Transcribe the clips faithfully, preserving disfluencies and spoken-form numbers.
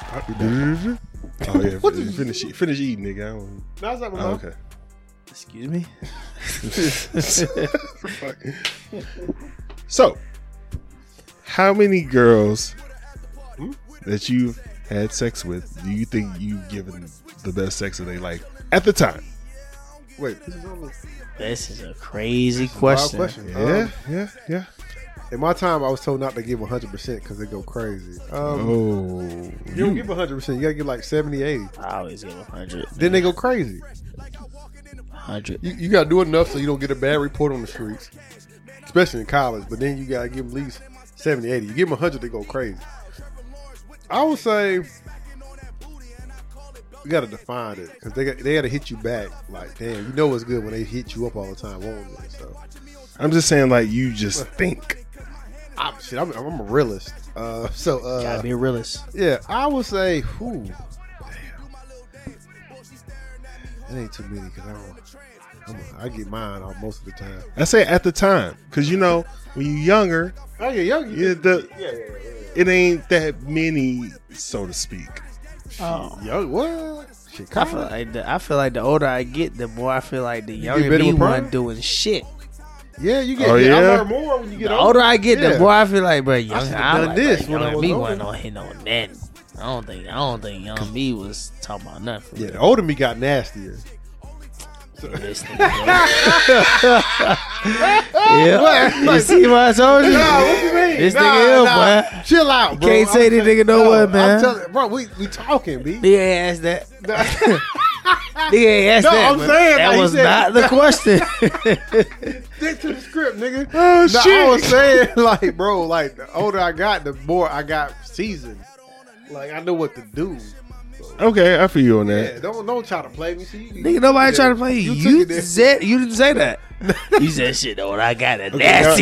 Oh yeah, finish, finish, finish eating, nigga. I don't... No, it's not my oh, mouth. okay. Excuse me. So, how many girls that you've had sex with do you think you've given the best sex of their life at the time? Wait, this is only This is a crazy a wild question. question. Yeah, Um, yeah, yeah. in my time, I was told not to give one hundred percent because they go crazy. Um, Oh, you don't give one hundred percent. You got to give like seventy, eighty. I always give one hundred. Then they go crazy. one hundred. You, you got to do enough so you don't get a bad report on the streets, especially in college. But then you got to give them at least seventy, eighty. You give them one hundred, they go crazy. I would say you got to define it because they got, they got to hit you back. Like, damn, you know what's good when they hit you up all the time, won't it? So, I'm just saying, like, you just think. I'm, shit, I'm, I'm a realist. Uh, so, uh, Gotta be a realist. yeah, I would say, whew, damn, that ain't too many because I don't. I'm a, I get mine out most of the time. I say at the time, because you know when you're younger, Oh yeah, young. yeah, the Yeah, yeah, yeah. it ain't that many, so to speak. Oh. Young, what? Shit, I feel like the, I feel like the older I get, the more I feel like the younger better me with prime? wasn't doing shit. yeah, you get. Oh, yeah, I yeah? learn more when you get The older. older I get, Yeah. the more I feel like, bro, young should've I done like, this bro, when I younger was me older. wasn't on hitting on nothing. I don't think I don't think young me was talking about nothing. For Yeah, real. the older me got nastier. This nigga, yeah, you see what I told you? Nah, what you mean? This Nah, nigga ill, nah. boy. Chill out, bro. Can't say I'm this tell- nigga know no, what, man. I'm telling, bro, we we talking, b. Nigga ain't asked that. Nigga ain't asked No, that. I'm man. saying, that like, he was said- not the question. Stick to the script, nigga. Oh No, shit! I was saying, like, bro, like the older I got, the more I got seasoned. Like I know what to do. Okay, I feel you on that. Yeah, don't don't try to play me. See, you, Nigga, nobody trying to play you. You, You, took it there. said you didn't say that. You said shit though. I got it nasty.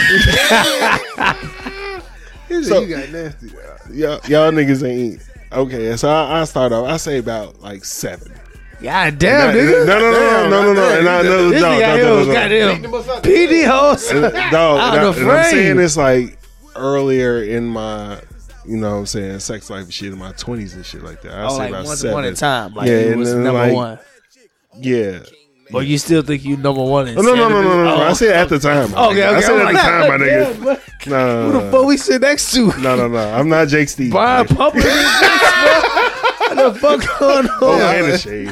He said So- you got nasty. Though. Y'all, y'all niggas ain't okay. So I, I start off. I say about like seven. God damn, No, nigga. no, no, no, no, no, no. And I know, This no, nigga out no, here no, was no, no. goddamn P D host. Uh, Dog, Out and, I, the and I'm saying frame. this like earlier in my, you know what I'm saying, sex life and shit in my twenties and shit like that. I Oh, say like about once seven. upon a time. Like Yeah, you and was then, number like, one. Yeah. Or you still think you number one in Oh, no, no, no, no, no, no. Oh, I said at the time. my Okay, nigga. okay. I said I'm at like, the time, my God nigga. damn, bro. No, Who no, the fuck we sit next to? no, no, no. I'm not Jake Steve. Brian man. Pumper. What the fuck going on? Oh, and a shade.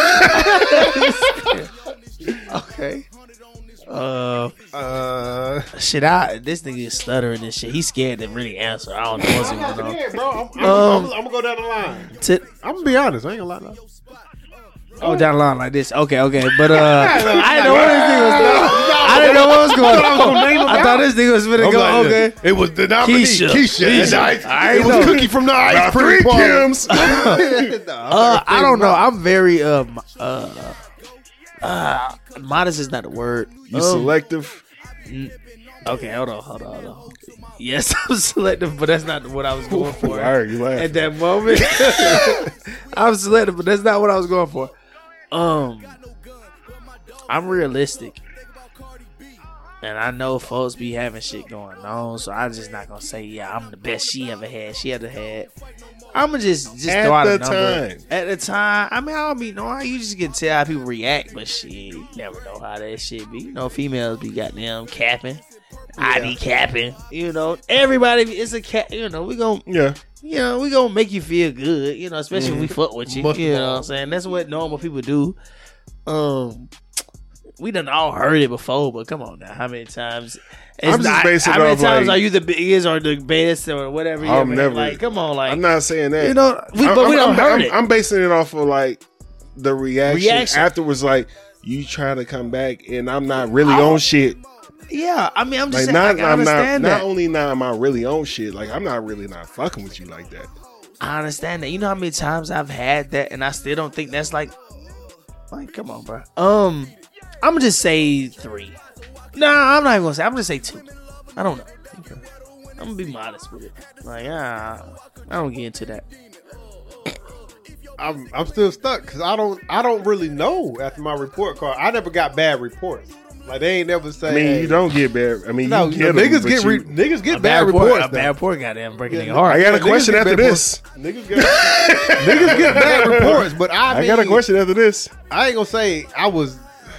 Okay. Uh, Uh, shit. I this nigga is stuttering and shit. He's scared to really answer. I don't know what's I'm going not on. scared, bro. I'm, I'm, Um, I'm, I'm gonna go down the line. T- I'm gonna be honest. I ain't gonna lie. No. oh, down the line like this. Okay, okay. But uh, I didn't know what this nigga was doing. I didn't know what was going on. I thought this nigga was finna I'm go. like, Okay. It was the nominee, Keisha. Keisha. Keisha. And I, I it was know. Cookie from the ice About cream three parlor. Kims. Uh, I don't know. I'm very um uh uh modest is not a word. You Um, selective. Okay, hold on, hold on, hold on. Yes, I'm selective, but that's not what I was going for. All right, you laugh. At that moment, I'm selective, but that's not what I was going for. Um, I'm realistic, and I know folks be having shit going on, so I'm just not gonna say, yeah, I'm the best she ever had. She ever had. I'm gonna just just At throw out the a number. time. At the time, I mean, I don't be knowing. You just can tell how people react, but shit, you never know how that shit be. You know, females be goddamn capping. I be capping. You know, everybody be- it's a cat. You know, we gon' Yeah. you know, we gonna make you feel good. You know, especially if we fuck with you. Most you of know all. what I'm saying? That's what normal people do. Um, we done all heard it before, but come on now, how many times? It's I'm just not- basing how it many off, times like- are you the biggest or the best or whatever? You I'm ever- never- like. Come on, like I'm not saying that. you know, we, I'm- but we I'm- don't I'm, heard I'm, it. I'm basing it off of like the reaction, Reaction. afterwards. Like you trying to come back, and I'm not really on shit. Yeah, I mean, I'm just Like saying, not, I, I I'm not. understand Not that. only not am I really on shit. Like I'm not really not fucking with you like that. I understand that. You know how many times I've had that, and I still don't think that's like, like, come on, bro. Um, I'm gonna just say three. Nah, I'm not even gonna say. I'm gonna say two. I don't know. I'm gonna be modest with it. Like, ah, I don't get into that. I'm I'm still stuck because I don't I don't really know after my report card. I never got bad reports. Like they ain't never say. I mean, hey, you don't get bad. I mean, No, you get niggas them, get but re- you- niggas get A bad, report, reports. a bad now. report, goddamn, breaking Yeah, their heart. I got a Niggas question get after bad this. Niggas get, niggas get bad reports, but I, I mean, got a question after this. I ain't gonna say I was.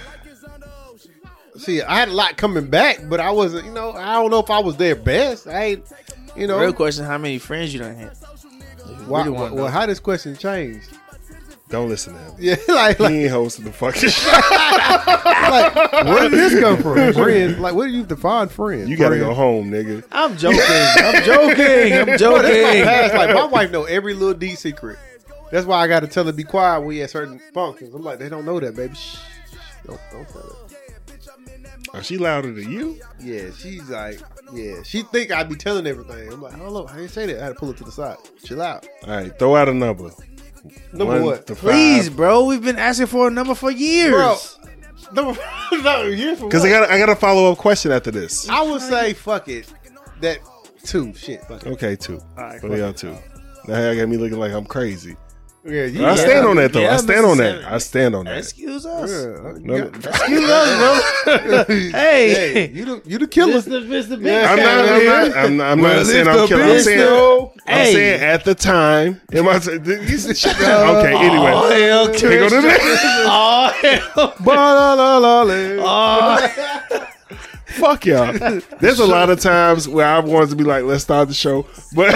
See, I had a lot coming back, but I wasn't. You know, I don't know if I was their best. I ain't. You know, Real question: how many friends you done had? why, really wanna well, know. how this question changed? Don't listen to him. Yeah, like, like, He ain't hosting the fucking show. like where did this come from? Friends, like, where do you define friends? You gotta Friends? go home, nigga. I'm joking. I'm joking. I'm Bro, that's joking. my past. Like my wife know every little D secret. That's why I got to tell her to be quiet when we at certain functions. I'm like, they don't know that, baby. Shh, don't, don't tell her. Are she louder than you? Yeah, she's like, yeah, she think I'd be telling everything. I'm like, hold up, I didn't say that. I had to pull it to the side. Chill out. All right, throw out a number. Number One what? to Please, five. bro. We've been asking for a number for years. Bro, number, no, here's for Because I what? got I got a follow up question after this. I would say, fuck it. That two shit. Fuck it. Okay, two. All right, What y'all two? Now I got me looking like I'm crazy. Yeah, you I stand on that though. Yeah, I stand on Mister that. I stand on that. Excuse us. Yeah, No, you Excuse us, bro. Hey. hey, you the you the killer. Mister Mister Big Yeah. I'm not. I'm not. I'm not, I'm Well, not saying it's I'm the killing. I'm bitch, saying. though. I'm Hey. saying at the time. Am I saying- you- shut up. Okay. Anyway. Oh, hell, Can we go to Christian. this? Oh, hell. Ba-la-la-la-la. Oh. Fuck y'all. There's a lot of times where I wanted to be like, let's start the show, but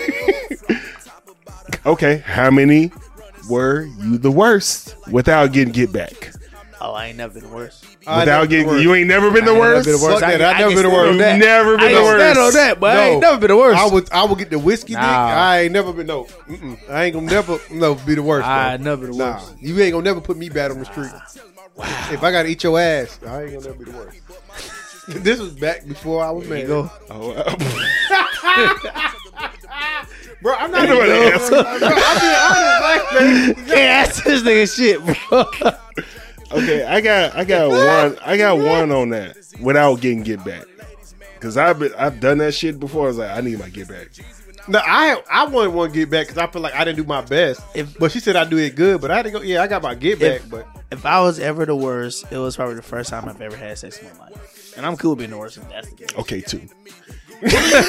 okay. How many were you the worst without getting get back? Oh, I ain't never been worse. I Without never getting, been you ain't never been the I ain't never worst. been the worst. Fuck that. I- I I never can been the stand worst. on that. Never been I the can worst. stand on that, but I ain't No. never been the worst. I would I would get the whiskey dick. Nah. I ain't never been no. Mm-mm. I ain't gonna never no be the worst. I though. never been the Nah, worst. you ain't gonna never put me bad on the street. If I gotta eat your ass, I ain't gonna never be the worst. This was back before I was There you married. go. Oh, uh, Bro, I'm not You know even. what the Bro, I'm being honest, like, man. Can't ask this nigga shit, bro. okay, I got, I got one, I got one on that without getting get back. Cause I've been, I've done that shit before. I was like, I need my get back. No, I I wouldn't want to get back because I feel like I didn't do my best. If- but she said I do it good, but I didn't go. Yeah, I got my get back, If- but If I was ever the worst, it was probably the first time I've ever had sex in my life. And I'm cool being the worst if that's the case. Okay, two. yeah,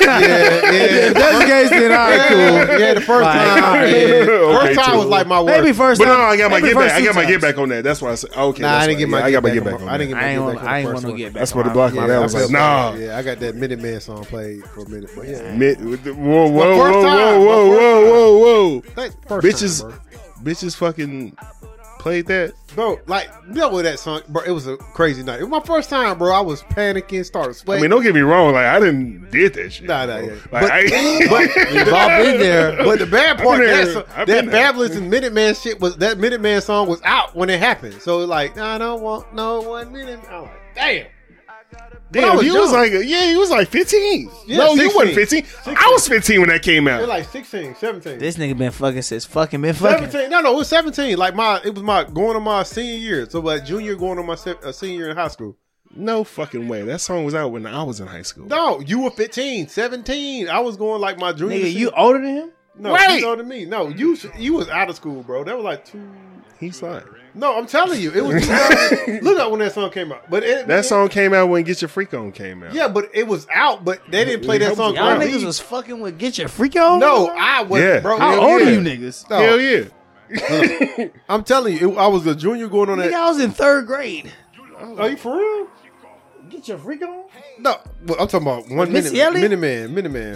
yeah. If that's the case, then all right, cool. Yeah, the first Like, time, alright. yeah. Okay, first time two. was like my worst. Maybe first But time. no, I got my maybe get back. first I two got my get times. back on that. That's why I said, okay. Nah, that's I didn't why. get my Yeah, get I got my back get on back my- on I that. didn't get my I ain't get want. back on I the ain't first want to one. get back. That's on what the my- block Yeah, man I was like, felt nah. bad. Yeah, I got that Minuteman song played for a minute. But yeah, Mid, whoa, whoa, whoa, My first whoa, time, whoa, my whoa, first whoa, whoa, whoa. Thank- first Bitches, time, bitches fucking played that. bro. Bro, like you know what that song, bro. It was a crazy night. It was my first time, bro. I was panicking, started I sweating. mean, don't get me wrong. Like, I didn't did that shit. Nah, nah, bro. yeah. Like, But- I, but- We've all been there. But the bad part, been that, there. so- I've that been there. Fabulous and Minuteman shit was that Minuteman song was out when it happened. So like, nah, I don't want no one minute. I'm like, damn. But I damn, was you was young. like, yeah, you was like fifteen. Yeah, no, you sixteen. wasn't fifteen. I was fifteen when that came They're out. like sixteen, seventeen. This nigga been fucking since fucking been fucking. seventeen. No, no, it was seventeen. Like my, it was my going on my senior year. So like junior going on my se- uh, senior year in high school. No fucking way. That song was out when I was in high school. No, you were fifteen, seventeen. I was going like my junior. Nigga, senior- you older than him? no, Right. he's older than me. No, you sh- you was out of school, bro. That was like two. He's lying. No, I'm telling you, it was. two thousand Look up when that song came out. But it, That it- song came out when Get Your Freak On came out. yeah, but it was out. But they didn't play that song. Y'all on niggas me. was fucking with Get Your Freak On? No, I was. Yeah. Bro, How hell old yeah. are you niggas? No, Hell yeah. I'm telling you, it, I was a junior going on Nigga, that. I was in third grade. Are you for real? Get Your Freak On? No, well, I'm talking about one minute. Missy Elliott? Minuteman, Minuteman.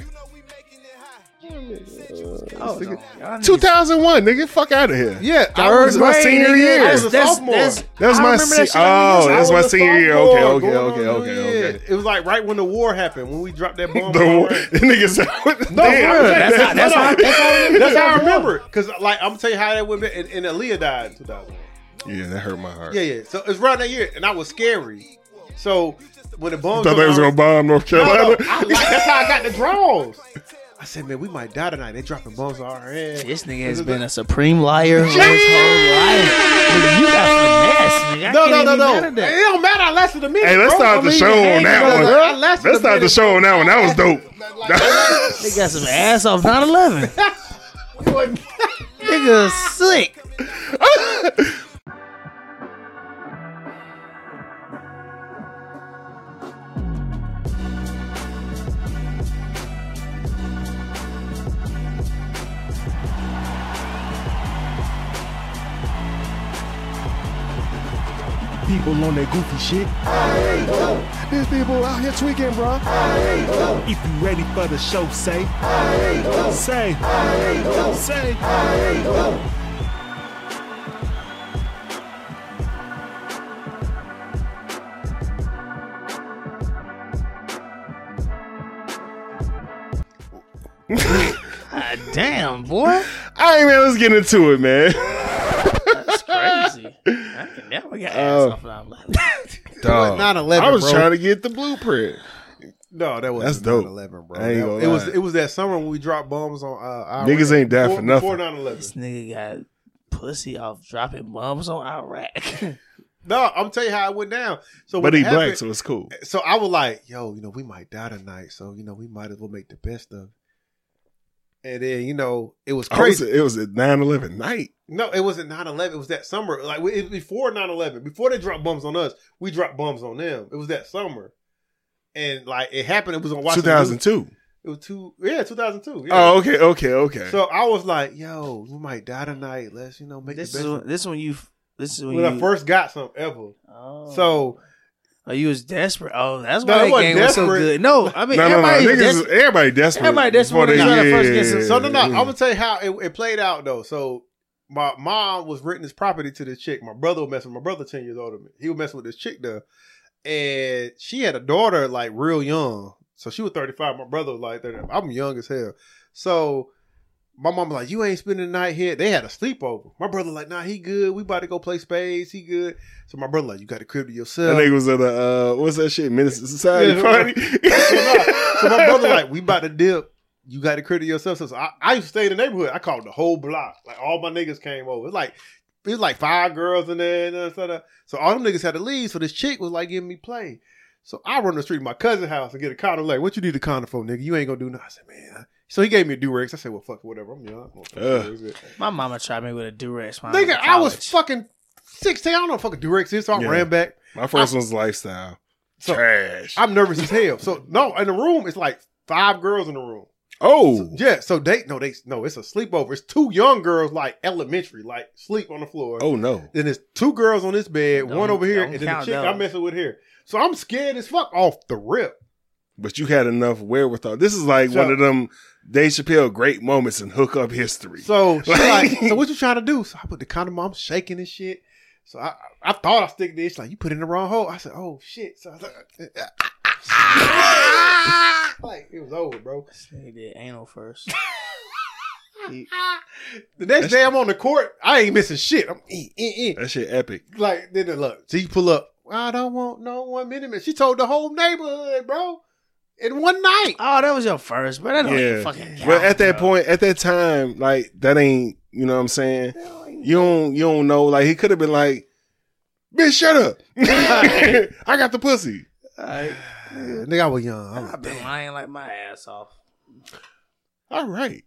Oh, no. Y'all two niggas- thousand one, nigga. Fuck out of here. Yeah, I That was was my grade, senior nigga. year. I was a That's- sophomore. that's- That was I my remember se- that shit. oh, I that was I my was a senior year. sophomore Okay, okay, going okay, on okay, New Year. okay. It was like right when the war happened, when we dropped that bomb. The on war, Iran. the nigga said, No, damn, for real. That's how- that's how- that's how- That's how I remember. Because, like, I'm gonna tell you how that went. And, and Aaliyah died in two thousand one. Yeah, that hurt my heart. Yeah, yeah. So it's right that year, and I was scary. So when the bomb, Thought they was gonna bomb North No, Carolina. no, I, like, that's how I got the draws. I said, man, we might die tonight. They dropping bombs on our head. This nigga has been a supreme liar his whole life. Nigga, you got finesse, nigga. I No, can't no, no, even no. mad at It that. don't matter. I lasted a minute. Hey, let's bro. start I the mean, show hey, on that no, no, one. no, I lasted Let's a start the minute. show on that one. That was dope. They got some ass off nine eleven. Nigga sick. people on that goofy shit. These people out here tweaking, bro. If you ready for the show, say, say, say. God damn, boy. All right, man, let's get into it, man. That's crazy. I can never get ass Oh. off nine eleven. Dog, nine eleven, I was bro. trying to get the blueprint. No, that was That's dope. eleven, bro. I ain't That- gonna it was lie. it was that summer when we dropped bombs on uh, Iraq. Niggas ain't that before, for nothing. Before nine eleven. This nigga got pussy off dropping bombs on Iraq. No, I'm telling you how it went down. So But when he it black, happened- so it's cool. So I was like, yo, you know, we might die tonight, so you know, we might as well make the best of it. And then, you know, it was I was, crazy. it was at nine eleven night. No, it wasn't nine eleven. It was that summer. Like, it was before nine eleven. Before they dropped bombs on us, we dropped bombs on them. It was that summer. And, like, it happened. It was on two Washington. thousand two. It was two, yeah, two thousand two. Yeah. Oh, okay, okay, okay. So I was like, yo, we might die tonight. Let's, you know, make this the is best when, of it. this is when you this is when, When you I first got some ever. Oh. So, Oh, you was desperate. Oh, that's No, why it that wasn't game was so desperate. good. No, I mean no, no, no. everybody was Niggas, desperate. everybody desperate. Everybody desperate before when they try to first get some- so no, no, I'm yeah. going to tell you how it, it played out, though. So my mom was renting this property to this chick. My brother was messing. My brother ten years older than me. He was messing with this chick there, and she had a daughter like real young. So she was thirty-five. My brother was like thirty. I'm young as hell. So my mom was like, "You ain't spending the night here." They had a sleepover. My brother like, "Nah, he good. We about to go play spades. He good." So my brother like, "You got the crib to That yourself." nigga was at a, uh, what's that shit? Minister Society Yeah, party? so, nah, so my brother like, "We about to dip. You got the crib to yourself." So I, I used to stay in the neighborhood. I called the whole block. Like all my niggas came over. It's like it was like five girls in there. And stuff. So all them niggas had to leave. So this chick was like giving me play. So I run the street to my cousin's house and get a condom. Like, what you need a condom for, nigga? You ain't gonna do nothing. I said, man. So he gave me a Durex. I said, well, fuck it, whatever. I'm young. I'm Ugh. My mama tried me with a Durex. when Nigga, in I was college. fucking sixteen. I don't know what fucking Durex is. So I Yeah. ran back. My first one's lifestyle. So Trash. I'm nervous as hell. So no, in the room, it's like five girls in the room. oh. Yeah, so they no, they no, it's a sleepover. It's two young girls like elementary, like sleep on the floor. Oh, no. Then there's two girls on this bed, Don't- one over here, don't and then the count chick those. I'm messing with here. So I'm scared as fuck off the rip. But you had enough wherewithal. This is like So- one of them Dave Chappelle great moments in hookup history. So she's like, so what you trying to do? So I put the condom on, I'm shaking and shit. So I I thought I stick this. Like, you put it in the wrong hole. I said, oh shit. So I was like, like it was over, bro. He did anal first. The next day I'm on the court, I ain't missing shit. I'm eh, eh, eh. That shit epic. Like, then look, so you pull up. I don't want no one minute. She told the whole neighborhood, bro, in one night. Oh, that was your first, but that don't even Yeah. fucking count. But at that bro. point, at that time, like that ain't, you know what I'm saying? You don't you don't know. Like he could have been like, bitch, shut up. I got the pussy. Alright. Yeah, nigga, I was young. I was I've been lying like my ass off. All right.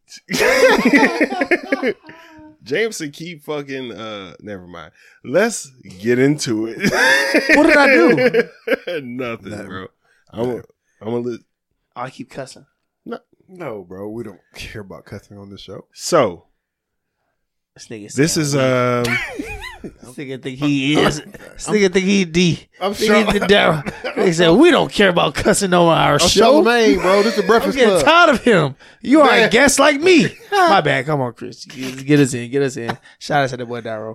Jameson keep fucking uh never mind. Let's get into it. What did I do? Nothing, Nothing. bro. I'm a, I'm a li- Oh, I keep cussing. no, bro. We don't care about cussing on this show. so This nigga. this is um This nigga think he is. This nigga think he D. I'm This sure. nigga think Daryl. They said we don't care about cussing on our I'm show. Charlamagne, bro. This is the I'm Breakfast getting Club. tired of him. You are a Man. guest like me. My bad. Come on, Chris. Get get us in. Get us in. Shout out to the boy Daryl.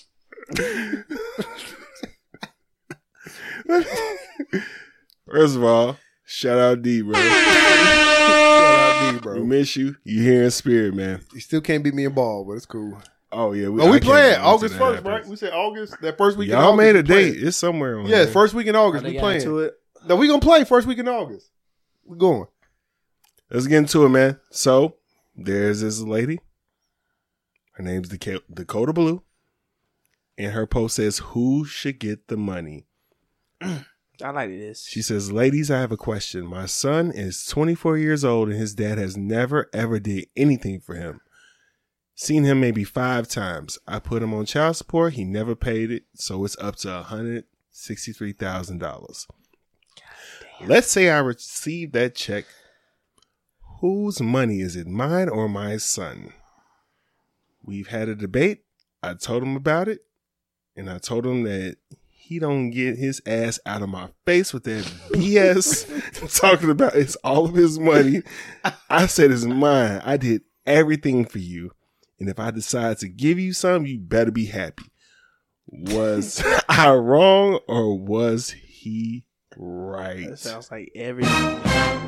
first of all, shout out D, bro. Shout out D, We bro. miss you. You here in spirit, man. You still can't beat me in ball, but it's cool. Oh yeah, Oh, I we can't playing wait till August that first, happens. right? We said August. That first week. in Y'all August, made a we playing. date. It's somewhere on Yeah, there. first week in August. They We got playing. into it. No, we gonna play first week in August. We going. Let's get into it, man. So there's this lady. Her name's Daca- Dakota Blue. And her post says, who should get the money? I like this. She says, ladies, I have a question. My son is twenty-four years old and his dad has never, ever did anything for him. Seen him maybe five times. I put him on child support. He never paid it. So it's up to one hundred sixty-three thousand dollars. Let's say I received that check. Whose money is it? Mine or my son? We've had a debate. I told him about it. And I told him that he don't get his ass out of my face with that B S talking about it's all of his money. I said it's mine. I did everything for you. And if I decide to give you some, you better be happy. Was I wrong or was he right? That sounds like every black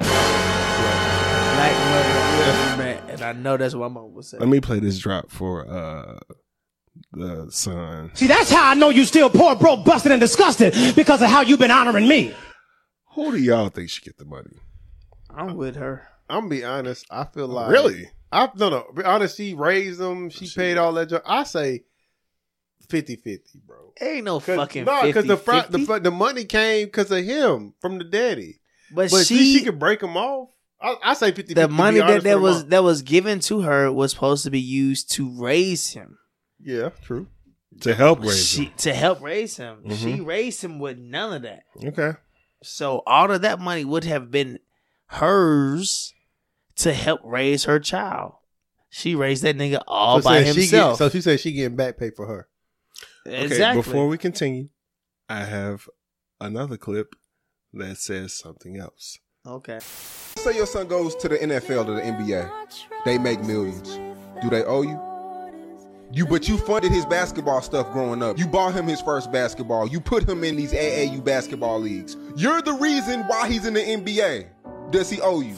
mother I've ever met, and I know that's what my mom would say. Let me play this drop for uh the son. See, that's how I know you still poor, broke, busted, and disgusted because of how you've been honoring me. Who do y'all think should get the money? I'm with her. I'm gonna be honest. I feel like Really? I no no. Be honest, she raised them. She She- paid all that. Job. I say fifty-fifty, bro. Ain't no Cause, fucking no, fifty, because the, fr- fifty. the fu- the money came because of him from the daddy. but, But she, she she could break them off. I, I say fifty. the money that that was that was given to her was supposed to be used to raise him. yeah, true. To help raise She him. to help raise him. Mhm. She raised him with none of that. Okay. So all of that money would have been hers to help raise her child. She raised that nigga all so by said she himself. Get, so she said she getting back pay for her. Exactly. Okay, before we continue, I have another clip that says something else. Okay. Say your son goes to the N F L or the N B A. They make millions. Do they owe you? You, but you funded his basketball stuff growing up. You bought him his first basketball. You put him in these A A U basketball leagues. You're the reason why he's in the N B A. Does he owe you?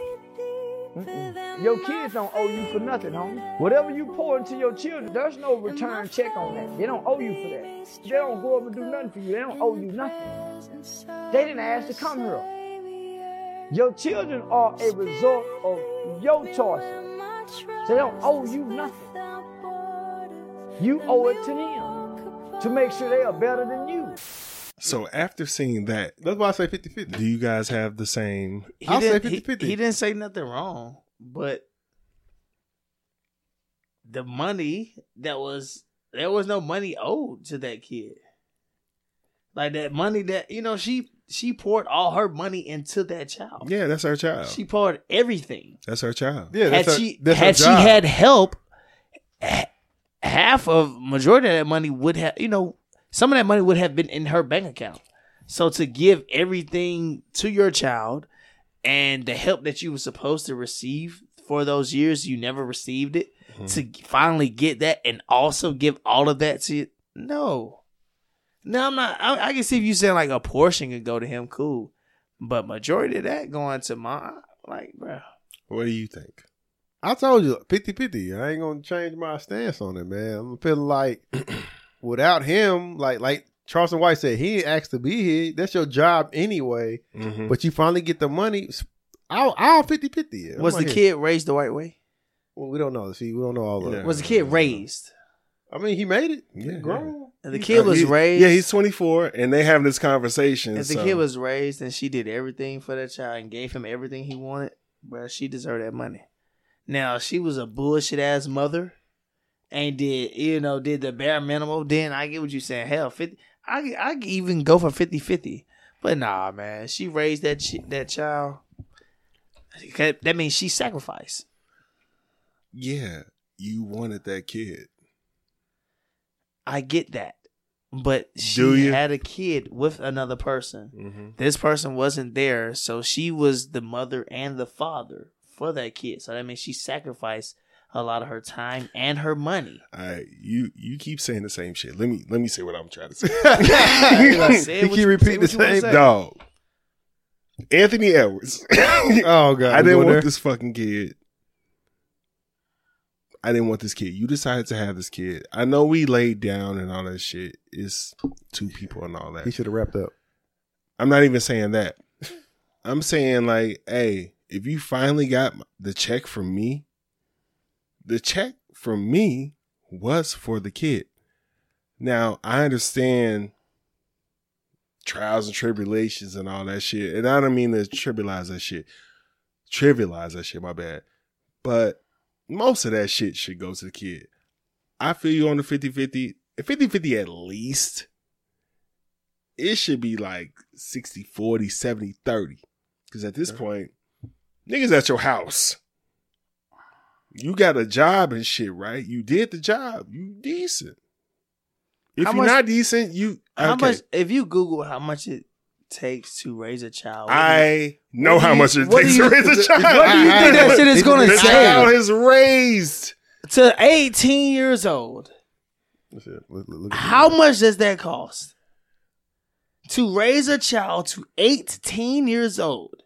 Your kids don't owe you for nothing, homie. Whatever you pour into your children, there's no return check on that. They don't owe you for that. They don't go up and do nothing for you. They don't owe you nothing. They didn't ask to come here. Your children are a result of your choices. They don't owe you nothing. You owe it to them to make sure they are better than you. So after seeing that, That's why I say fifty-fifty. do you guys have the same? He I'll say didn't, he, fifty-fifty. he didn't say nothing wrong, but the money that was there was no money owed to that kid. Like that money that you know she she poured all her money into that child. Yeah, that's her child. She poured everything. That's her child. Yeah, had that's her, she that's her had she job. had help, h- half of majority of that money would have you know some of that money would have been in her bank account. So to give everything to your child and the help that you were supposed to receive for those years, you never received it. Mm-hmm. To finally get that and also give all of that to you, no. No, I'm not. I, I can see if you saying like a portion could go to him, cool. But majority of that going to my, like, bro. What do you think? I told you fifty-fifty. I ain't gonna change my stance on it, man. I'm feeling like without him, like like Charleston White said, he ain't asked to be here. That's your job anyway. Mm-hmm. But you finally get the money. I'll I'll fifty-fifty. Was the kid raised the right way? Well, we don't know. See, we don't know all of Yeah. it. Was the kid raised? I mean, he made it. Yeah, He grown. And the kid was He- raised. Yeah, he's twenty-four, and they having this conversation. If the so- kid was raised and she did everything for that child and gave him everything he wanted, bro, she deserved that money. Now, if she was a bullshit ass mother and did, you know, did the bare minimum, then I get what you're saying. Hell, fifty. I I could even go for fifty-fifty. But nah, man, she raised that chi- that child. That means she sacrificed. yeah, you wanted that kid. I get that. But she Do you? had a kid with another person. Mm-hmm. This person wasn't there, so she was the mother and the father for that kid. So that means she sacrificed a lot of her time and her money. All right, you you keep saying the same shit. Let me let me say what I'm trying to say. Say He what keep you- repeating say the what you wanna same say. Dog, Anthony Edwards. Oh god, I we didn't go want there? this fucking kid. I didn't want this kid. You decided to have this kid. I know we laid down and all that shit. It's two people and all that. He should have wrapped up. I'm not even saying that. I'm saying like, hey, if you finally got the check from me, the check from me was for the kid. Now, I understand trials and tribulations and all that shit. And I don't mean to trivialize that shit. Trivialize that shit, my bad. But most of that shit should go to the kid. I feel you on the fifty-fifty. fifty-fifty at least. It should be like sixty forty, seventy thirty. Because at this point, niggas at your house. You got a job and shit, right? You did the job. You decent. If How you're much- not decent, you How okay. much? If you Google how much it takes to raise a child, what do you- I know what do how you- much it what takes do to you- raise a child. what do you think that shit is going to The say? child is raised. To eighteen years old, Look, look, look at how much does that cost? To raise a child to eighteen years old,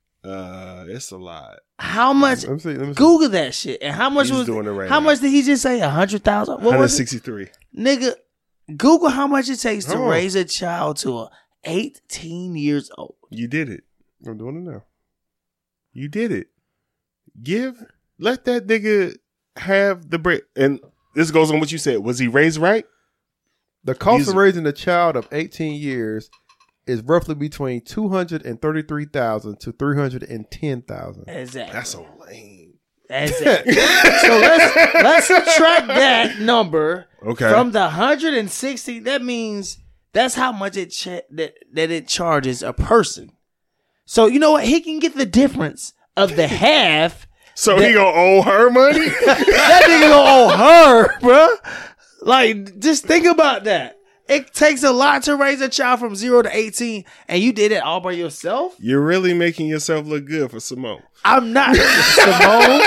Uh, it's a lot. how much? Let me see. Let me see. Google that shit. And how much He's was? doing it right how now. much did he just say? A hundred thousand? What one was it? sixty-three. Nigga, Google how much it takes to Hold on. raise a child to a eighteen years old. You did it. I'm doing it now. You did it. Give, let that nigga have the break. And this goes on what you said. Was he raised right? The cost He's- of raising a child of eighteen years is roughly between two hundred and thirty-three thousand to three hundred and ten thousand. Exactly. That's so lame. Exactly. So let's let's subtract that number Okay. from the one hundred sixty. That means that's how much it cha- that that it charges a person. So you know what? He can get the difference of the half. So that- he gonna owe her money? That nigga gonna owe her, bruh. Like, just think about that. It takes a lot to raise a child from zero to eighteen, and you did it all by yourself? You're really making yourself look good for Simone. I'm not Simone.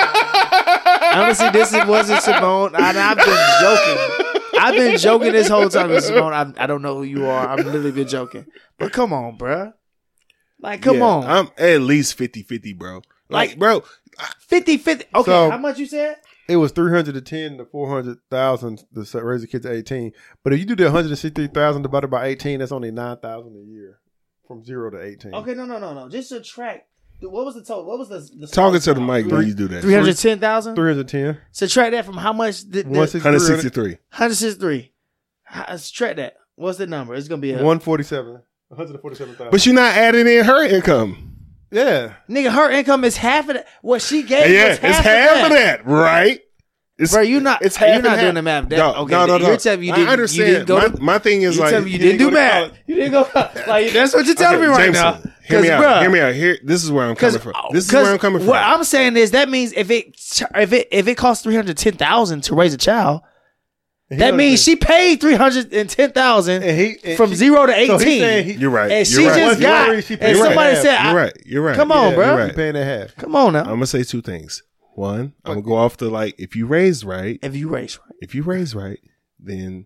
Honestly, this wasn't Simone. I, I've been joking. I've been joking this whole time with Simone. I, I don't know who you are. I've literally been joking. But come on, bruh. Like, come Yeah, on. I'm at least fifty-fifty, bro. Like, Like- bro, fifty fifty. Okay, So- how much you said? It was three hundred and ten to four hundred thousand to set- raise a kid to eighteen. But if you do the one hundred sixty-three thousand divided by eighteen, that's only nine thousand a year from zero to eighteen. Okay, no, no, no, no. Just subtract. What was the total? What was the, the talking to the mic when you do that. Three hundred ten thousand. three hundred ten. Subtract that from how much? The, the, one sixty-three. one sixty-three. one sixty-three. How- Subtract that. What's the number? It's gonna be a one forty-seven. one hundred forty-seven thousand. But you're not adding in her income. yeah. nigga. Her income is half of that. What she gave Yeah, was it's half, half of that. of that, right? It's, Bro, you're not. It's you're half not and doing half. the math. That, No, okay, no, no, no. You're telling me you didn't. I understand. You didn't go my, to, my thing is you're like telling me you, you didn't, didn't do go to math. college. You didn't go. Like that's what you're telling Okay, me right Jameson, now. Hear me out. bruh, Hear me out. Here, this is where I'm coming from. This is 'cause where I'm coming from. What I'm saying is that means if it if it if it costs three hundred ten thousand to raise a child, And he that means understands. she paid three hundred and ten thousand And he- and from she- zero to so he's eighteen. saying he- You're right. and You're she right. just You're got. right. She paid And right. somebody half. said, I- You're right. You're right. "Come on, Yeah, bro. You're He right. paying that half. Come on now." I'm gonna say two things. One, I'm gonna go off the like if you raise right, If you raise right, if you raise right, then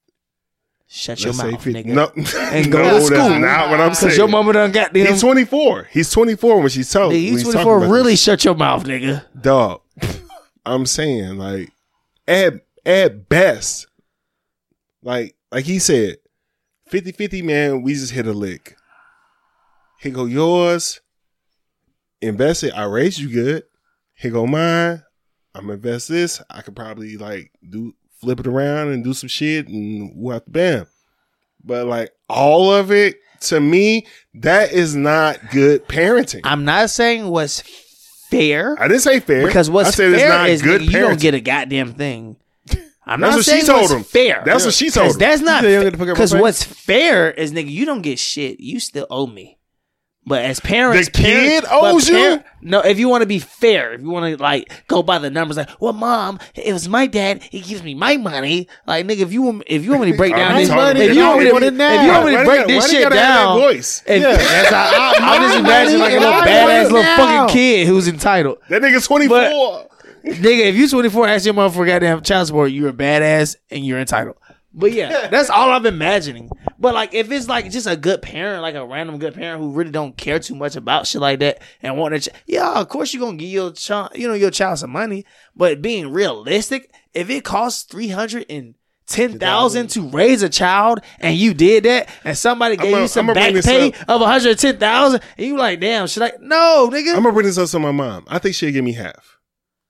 shut your let's say mouth, fifty. nigga. No, And go no, to school. That's not what I'm saying. Because your mama done got them. He's twenty-four. He's twenty-four when she's told. Nigga, when you he's talking twenty-four. about Really this. shut your mouth, nigga. Dog. I'm saying like at at best, like like he said, fifty-fifty, man, we just hit a lick. Here go yours. Invest it. I raised you good. Here go mine. I'm gonna invest this. I could probably like do flip it around and do some shit and whap bam. But like all of it, to me, that is not good parenting. I'm not saying what's fair. I didn't say fair. Because what's I said it's fair not is good nigga, you don't parenting. get a goddamn thing. I'm That's not what she saying told what's him. fair. That's what she told 'Cause him. That's not You say you don't get to pick up because my pay? what's fair is nigga, you don't get shit. You still owe me. But as parents, The kid parent- but owes you? parent- No, if you want to be fair, if you want to like go by the numbers, like, well, mom, it was my dad. He gives me my money. Like, nigga, if you want, if you want me to break I'm down this talking money, about if you that. want me to, Why if do you want me Why to do break you- this why do you shit gotta have down, that voice? if, Yeah. that's how I, I just money imagine like a and little I badass want it little now. fucking kid who's entitled. That nigga's twenty-four. Nigga, if you twenty-four, ask your mom for goddamn child support, you're a badass and you're entitled. But yeah, that's all I'm imagining. But like, if it's like just a good parent, like a random good parent who really don't care too much about shit like that and want to, ch- yeah, of course you're gonna give your child, you know, your child some money. But being realistic, if it costs three hundred and ten thousand to raise a child, and you did that, and somebody gave I'ma- you some I'ma back bring this pay up. of one hundred ten thousand, and you like, damn, should I? No, nigga. I'm gonna bring this up to my mom. I think she'll give me half.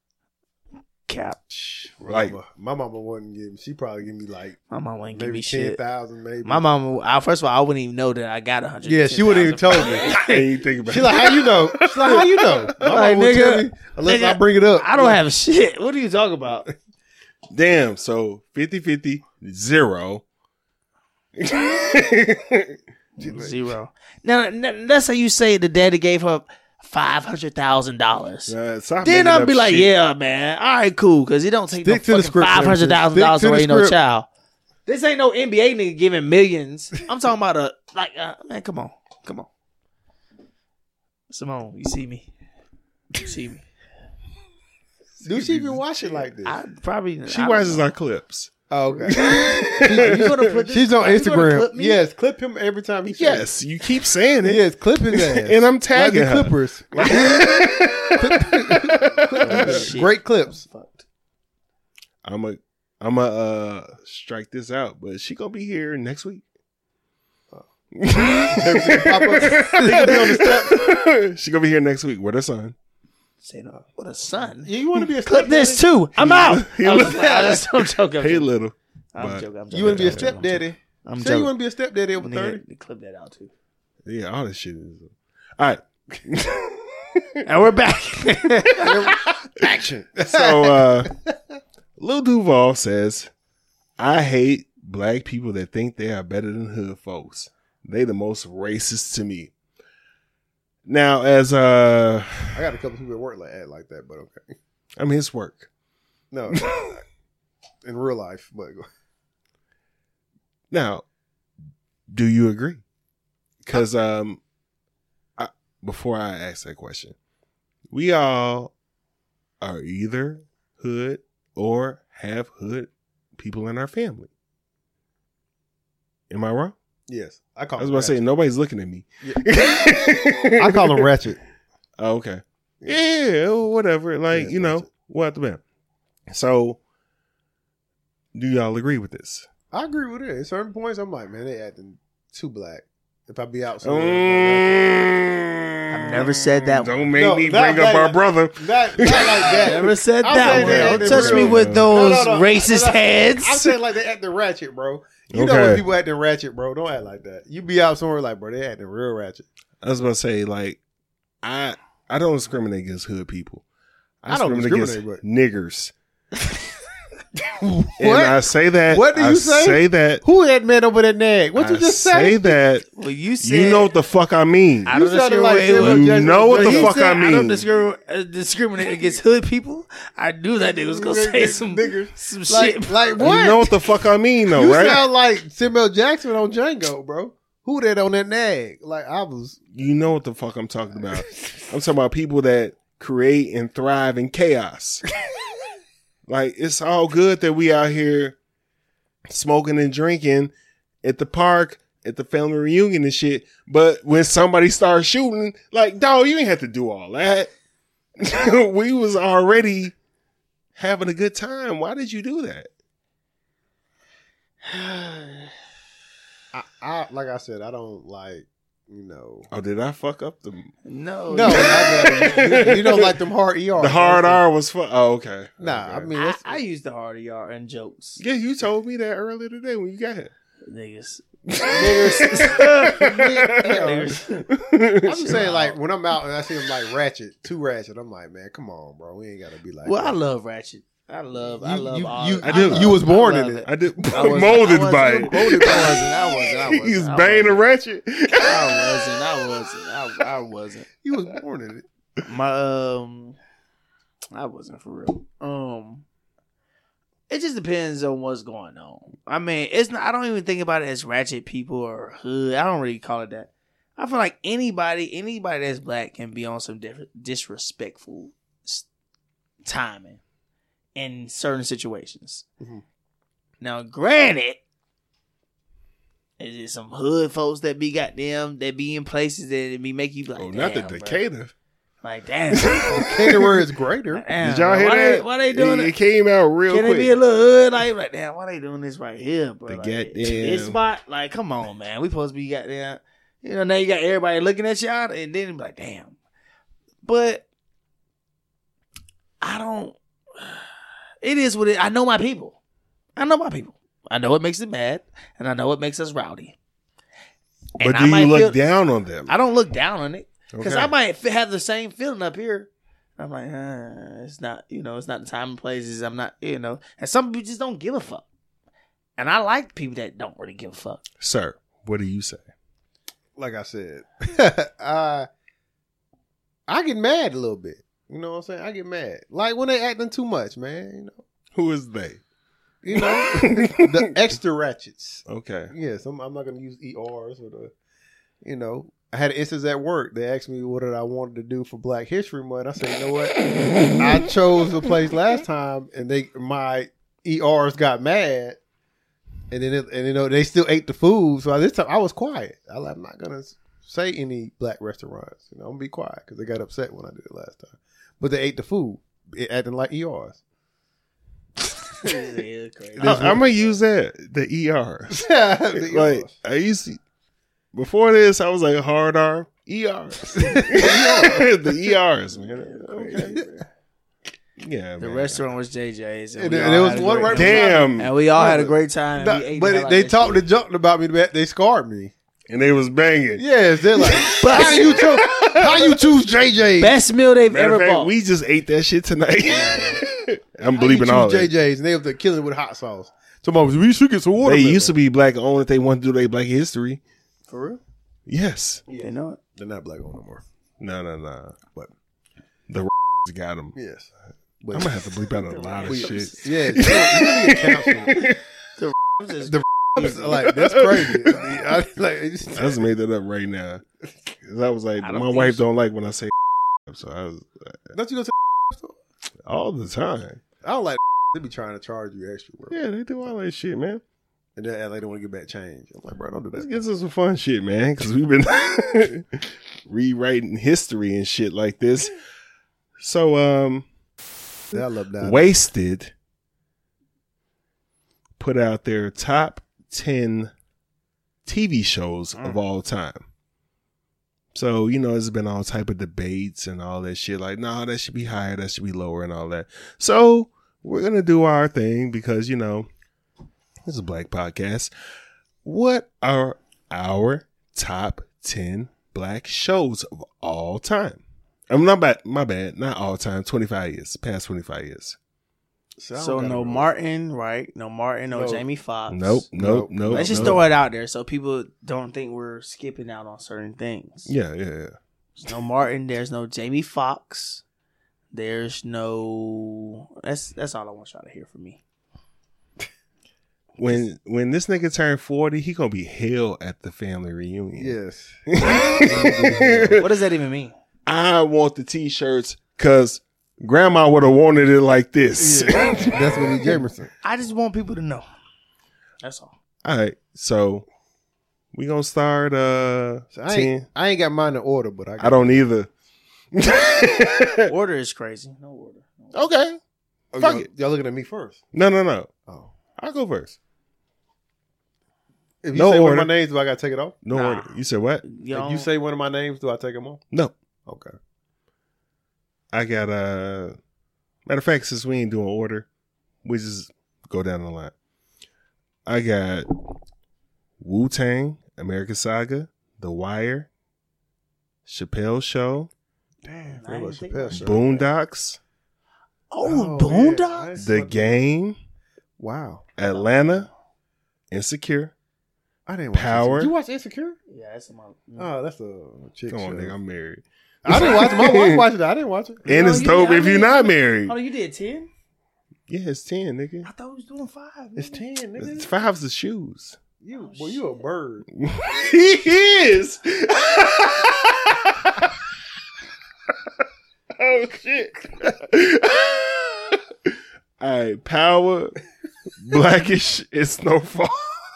Cap. Like, Mama- my mama wouldn't give me. She probably give me like My mom wouldn't give me maybe ten shit. thousand, maybe. My mom, I, first of all, I wouldn't even know that I got a hundred. yeah, she wouldn't even told me. I ain't think about She's it. like, how you know? She's like, how you know? My Like, mama would tell nigga, me unless I nigga, bring it up. I don't have shit. What are you talking about? Damn, so fifty-fifty, zero. Zero. Now, n- that's how you say the daddy gave her five hundred thousand dollars. Uh, stop Then making I'll up be like, shit. yeah, man. All right, cool, because it don't take Stick to no the fucking script, five hundred thousand dollars to Stick to the raise no script. child. This ain't no N B A nigga giving millions. I'm talking about a like uh, man. Come on, come on, Simone. You see me? You see me? Do she even watch it like this? I probably. She I watches know. our clips. Oh, okay. You gonna put this, She's on you gonna Instagram. clip me? Yes, clip him every time he Yes, you keep saying it. Yes, clip his ass. And I'm Like tagging the her. Clippers. Oh, shit. Great clips. Fucked. I'm a, I'm a uh, strike this out, but she gonna be here next week. Pop up. He gonna be on the step. She gonna be here next week with her son. Say no. What a son. Yeah, you want to be a Clip stepdaddy? this too. I'm out. He I was look- like, I just- I'm joking. I'm Hey, joking. little. I'm but- joking. I'm joking. You want to be a I'm joking, I'm stepdaddy? joking. I'm Say joking. you want to be a stepdaddy over thirty? Nigga, clip that out too. Yeah, all this shit is. All right. And we're back. Action. So, uh, Lil Duval says, I hate black people that think they are better than hood folks. They the most racist to me. Now, as uh, I got a couple people at work like act like that, but okay. I mean, it's work. No, in real life, but Now, do you agree? Because um, I, before I ask that question, we all are either hood or have hood people in our family. Am I wrong? yes, I call. I was him about to say ratchet. nobody's looking at me. I call him ratchet. Oh, okay. Yeah, whatever. Like, Yeah, you know, ratchet. what the man. So, do y'all agree with this? I agree with it. At certain points, I'm like, man, they acting too black. If I be out Mm. somewhere, I've never said that Don't one. make No, me not bring up like- our brother. not, not like that. Never said I'm that saying one. they Don't acting touch me real. with those No, no, no. racist No, no. heads. I'm saying like they acting ratchet, bro. You know Okay. when people acting ratchet, bro. Don't act like that. You be out somewhere like, bro, they acting real ratchet. I was about to say, like, I I don't discriminate against hood people. I don't discriminate discriminate, against niggers. What? And I say that. What do you I say? say that. Who that man over that nag? What you I just say say? that. Well, you said You know what the fuck I mean. I You don't sounded like discriminate. Samuel You Jackson. know what But the he fuck said I I don't mean. discriminate, uh, discriminate against hood people. I knew that nigga was gonna say some Niggers. some Like, shit. like what? You know what the fuck I mean, though, You right? sound like Samuel Jackson on Django, bro. Who that on that nag? Like I was. You know what the fuck I'm talking about. I'm talking about people that create and thrive in chaos. Like, it's all good that we out here smoking and drinking at the park, at the family reunion and shit. But when somebody starts shooting, like, dog, you ain't have to do all that. We was already having a good time. Why did you do that? I, I like I said, I don't like. You know. Oh, did I fuck up the No, No, I mean, you, you don't like them hard E R. the hard R was fun? Oh, okay. Nah, I Okay. mean I, that's, I use the hard E R and jokes. Yeah, you told me that earlier today when you got here. Niggas. I'm just saying, like when I'm out and I see them like ratchet, too ratchet. I'm like, man, come on, bro. We ain't gotta be like. Well, I that. love Ratchet. I love. I You- love. you- all, you- I do. love- You was born I in love it. I did I wasn't- molded I by wasn't- it. Molded by it. I wasn't. I wasn't. He was I Bane wasn't. and Ratchet. I wasn't. I wasn't. I, I wasn't. You was born in it. My um, I wasn't for real. Um, it just depends on what's going on. I mean, it's not. I don't even think about it as ratchet people or hood. I don't really call it that. I feel like anybody, anybody that's black can be on some different disrespectful s- timing in certain situations. Mhm. Now, granted, is it some hood folks that be goddamn that be in places that it be make you like, Oh, not the damn, bro. Decatur. Like, damn. Caterer is greater. Damn, Did y'all bro. hear why that? They, why they doing it? it? It came out real Can quick. it be a little hood? Like, like, damn, why they doing this right here, bro? The Like, goddamn- this spot, like, come on, man. We supposed to be goddamn. You know, now you got everybody looking at y'all, and then be like, damn. But I don't. It is what it. I know my people. I know my people. I know what makes it mad, and I know what makes us rowdy. And but I do you might look feel- down on them? I don't look down on it because Okay. I might f- have the same feeling up here. I'm like, uh, it's not, you know, it's not the time and places. I'm not, you know, and some people just don't give a fuck. And I like people that don't really give a fuck. Sir, what do you say? Like I said, I I get mad a little bit. You know what I'm saying? I get mad. Like when they acting too much, man. You know. Who is they? You know, the extra ratchets. Okay. Yes, I'm, I'm not going to use E Rs or the, you know. I had an instance at work. They asked me what did I wanted to do for Black History Month. I said, you know what? I chose the place last time, and they my E Rs got mad, and then it, and you know they still ate the food. So this time I was quiet. I, I'm not gonna say any black restaurants. You know, I'm gonna be quiet because they got upset when I did it last time. But they ate the food, it, acting like E Rs. Yeah, crazy. I, I'm gonna use that the E Rs. The E Like Rs. I used to. Before this, I was like hard R. E Rs. The E Rs, man. Okay. Yeah, The man. restaurant was J J's, and, And we there- all there was had a one great- right Damn. and we all had a No, great time. Nah, We ate but the hell out they that talked shit. and joked about me. They scarred me. And they was banging. Yes, they're like, how you choose? How you choose J J's? Best meal they've Matter ever of fact, bought. we just ate that shit tonight. I'm How you bleeping choose all J that. J's, and they were killing it with hot sauce. Tomorrow we should get some water. They used to be black owned if they want to do their black history. For real? Yes. You know it. They're not black owned no more. No, no, no. But The got them. yes, I'm gonna have to bleep out a lot of We- shit. yeah, you really get counseled. The Like that's crazy. I, like, it just- I just made that up right now. 'Cause I was like, I don't my think wife so. don't like when I say so I was don't you go to the all the time. I don't like they be trying to charge you extra, bro. Yeah, they do all that shit, man. And then act like they want to get back change. I'm like, bro, don't do Let's that. get to some fun shit, man, because we've been rewriting history and shit like this. So, um, I love that. Wasted put out their top ten T V shows Mm. of all time. So, you know, there's been all type of debates and all that shit. Like, no, nah, that should be higher, that should be lower and all that. So we're going to do our thing because, you know, this is a black podcast. What are our top ten black shows of all time? I'm not bad, my bad, not all time, twenty-five years, past twenty-five years. So, I don't So gotta no know. Martin, right? No Martin, no, No. Jamie Foxx. Nope, nope, Nope. nope. Let's just nope. throw it out there so people don't think we're skipping out on certain things. Yeah, yeah, yeah. There's no Martin. There's no Jamie Foxx. There's no. That's that's all I want y'all to hear from me. When when this nigga turned forty, he gonna be hell at the family reunion. Yes. What does that even mean? I want the t-shirts because grandma would have wanted it like this. That's gonna be Jamerson. I just want people to know. That's all. All right, so we gonna start uh So I ain't, ten. I ain't got mine in order, but I got I don't either. Order is crazy. No order. Okay. Oh, Fuck y'all, it. y'all looking at me first. No, no, no. Oh. I'll go first. If you No say one order. of my names, do I gotta take it off? No Nah. order. You said what? You If you say one of my names, do I take them off? No. Okay. I got uh matter of fact, since we ain't doing order, we just go down the line. I got Wu-Tang, American Saga, The Wire, Chappelle Show, Damn, I didn't think about that. Boondocks, Oh, Oh, Boondocks. yeah. The Game, Wow. Atlanta, Insecure. I didn't watch Power. Insecure. Did you watch Insecure? Yeah, that's my. Oh, that's a chick Come on, show. nigga, I'm married. I didn't watch it. My wife watched it. I didn't watch it. And No, it's you dope did- I if you're mean- not married. Oh, you did ten? Yeah, it's ten, nigga. I thought we was doing five. It's nigga. ten, nigga. It's five's the shoes. You, well, you a bird. He is. Oh shit! All right, Power, Blackish, and Snowfall.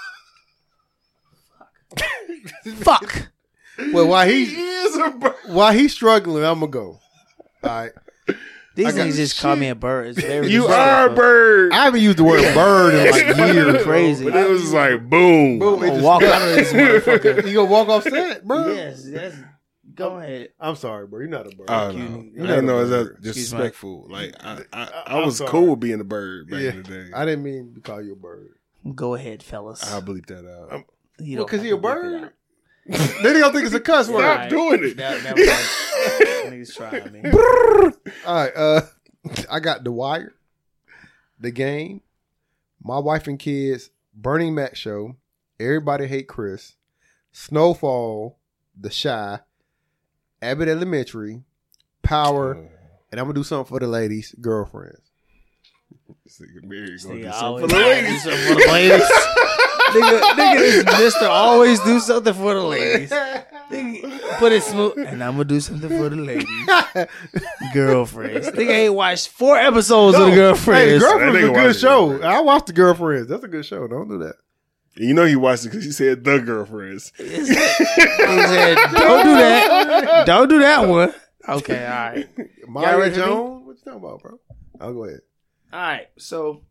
Fuck. Well, while He he is a bird. while he's struggling, I'm gonna go. All right. These I got- niggas just call me a bird. It's very You are a disrespectful. bird. I haven't used the word bird in like years. Crazy. But it was like boom. Boom. I'm gonna walk out of this motherfucker. You gonna walk off set, bro? Yes, yes. Go ahead. I'm sorry, bro. You're not a bird. Oh You- no! you're I not didn't know a it was that bird. disrespectful. Like I, I, I, I'm was sorry. cool with being a bird back Yeah, in the day. I didn't mean to call you a bird. Go ahead, fellas. I'll bleep that out. Um, You Well, don't 'cause have he a to whip it bird? out. Then he gonna think it's a cuss word. Stop doing it. That, that was niggas trying me. All right, uh, I got The Wire, The Game, My Wife and Kids, Burning Mac Show, Everybody Hate Chris, Snowfall, The Shy, Abbott Elementary, Power, and I'm gonna do something for the ladies, Girlfriends. This nigga Mary gonna Nigga do something always for the do ladies. something for the ladies. nigga, nigga is Mister Always do something for the ladies. Nigga, put it smooth. And I'm gonna do something for the ladies. Girlfriends. Nigga ain't watched four episodes No. of the Girlfriends. Hey, Girlfriend's That a nigga good watched show. Girlfriends. I watched the Girlfriends. That's a good show. Don't do that. You know he watched it because he said the girlfriends. He said, don't do that. Don't do that one. Okay, all right. Maya ready for me? Jones? What you talking about, bro? I'll go ahead. All right, so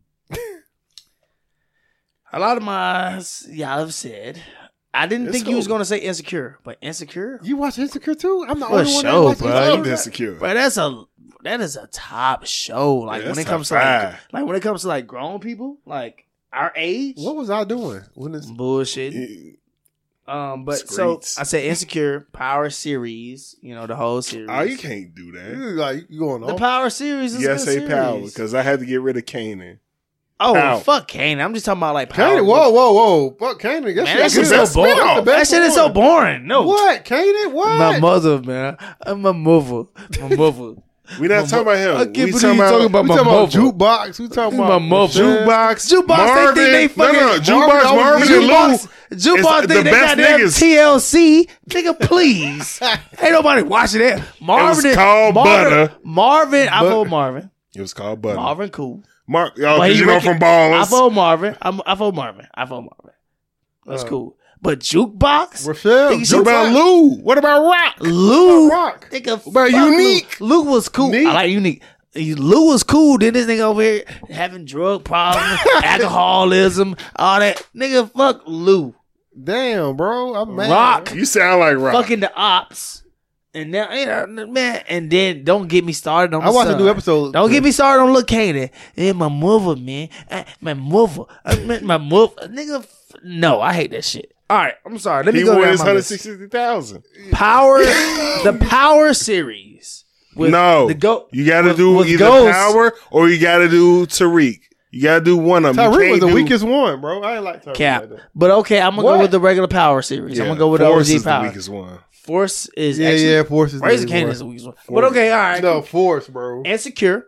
a lot of my y'all have said. I didn't It's think you was cool. gonna say Insecure, but Insecure, You watch Insecure too? I'm the What only one show, that watched bro? I Insecure. loved Insecure. bro, that's a that is a top show. Like Yeah, when that's it comes to top like, five. like when it comes to like grown people, like our age, What was I doing when this? bullshit. He- Um, but Screets. so I said Insecure Power series. You know the whole series. Oh, you can't do that. You like you going The on? Power series is You a gotta good say power series. because I had to get rid of Kanan. Oh Power. fuck Kane. I'm just talking about like Power. Kanan, whoa, whoa, whoa! Fuck Kanan. That Man, shit that shit's good. so boring. That's the That best shit is so one. boring. No. What Kanan? What? My mother, man. I'm my mother. My mother. We not My talking mo- about him. I can't we believe talking you about, talking about we my talking about mother. jukebox. We talking My about mother. Michelle. Jukebox. Jukebox, Marvin. they think they no, no, fucking- Jukebox. Marvin, Marvin and Lou. Jukebox, Jukebox the think they best got them niggas. T L C. Nigga, please. Ain't nobody watching that. Marvin was is- called Marvin, Butter. Marvin, I But- vote Marvin. It was called Butter. Marvin, cool. Mark, y'all, But because he you know reckon- from Ballers. I vote Marvin. I'm, I vote Marvin. I vote Marvin. That's Uh, cool. But Jukebox? Rochelle. Nigga, she What about Lou? What about Rock? Lou. Rock? Nigga, What about fuck Unique? Lou. Lou was cool. Unique? I like Unique. Lou was cool. Then this nigga over here having drug problems, alcoholism, all that. Nigga, fuck Lou. Damn, bro. I'm mad. Rock. You sound like Rock. Fucking the ops. And now, you know, man, and then don't get me started on I my watched son. a new episode. Don't get me started on Lil Kanan. Yeah, my mother, man. Uh, my mother. I meant my mother. Nigga, f- no, I hate that shit. All right, I'm sorry. Let me He go won down his my one hundred list. sixty thousand. Power, the Power series. With No. the go. You got to with- do with either Ghost. Power or you got to do Tariq. You got to do one of them. You Tyreek can't was the do- weakest one, bro. I ain't like Tyreek. Cap. Like that. But okay, I'm gonna What? go with the regular Power series. Yeah, I'm gonna go with the Force O G is Power. the weakest one. Force is Yeah, actually, yeah. Force is the Razor weakest Kanan one. is the weakest one. But okay, all right. No, Force, bro. Insecure.